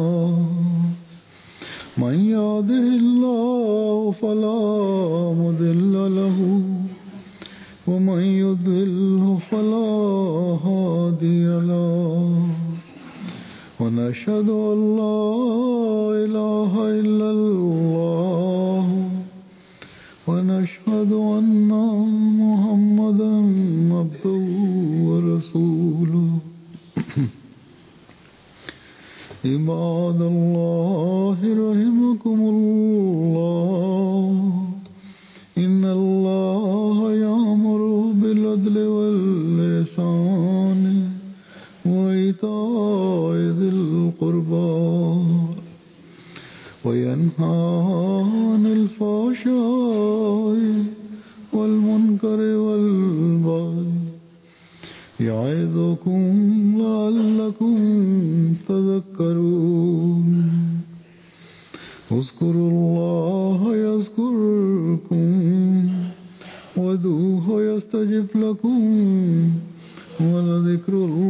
من يهده الله فلا مضل له ومن يضلل فلا هادي له ونشهد أن لا إله إلا الله ونشهد أن محمدا عبده ورسوله عباد الله رحمكم الله إن الله يأمر بالعدل والإحسان وإيتاء ذي القربى وينهى عن الفحشاء والمنكر والبغي يعظكم لعلكم تذكرون. اذكروا الله يذكركم وادعوه يستجب لكم ولذكر الله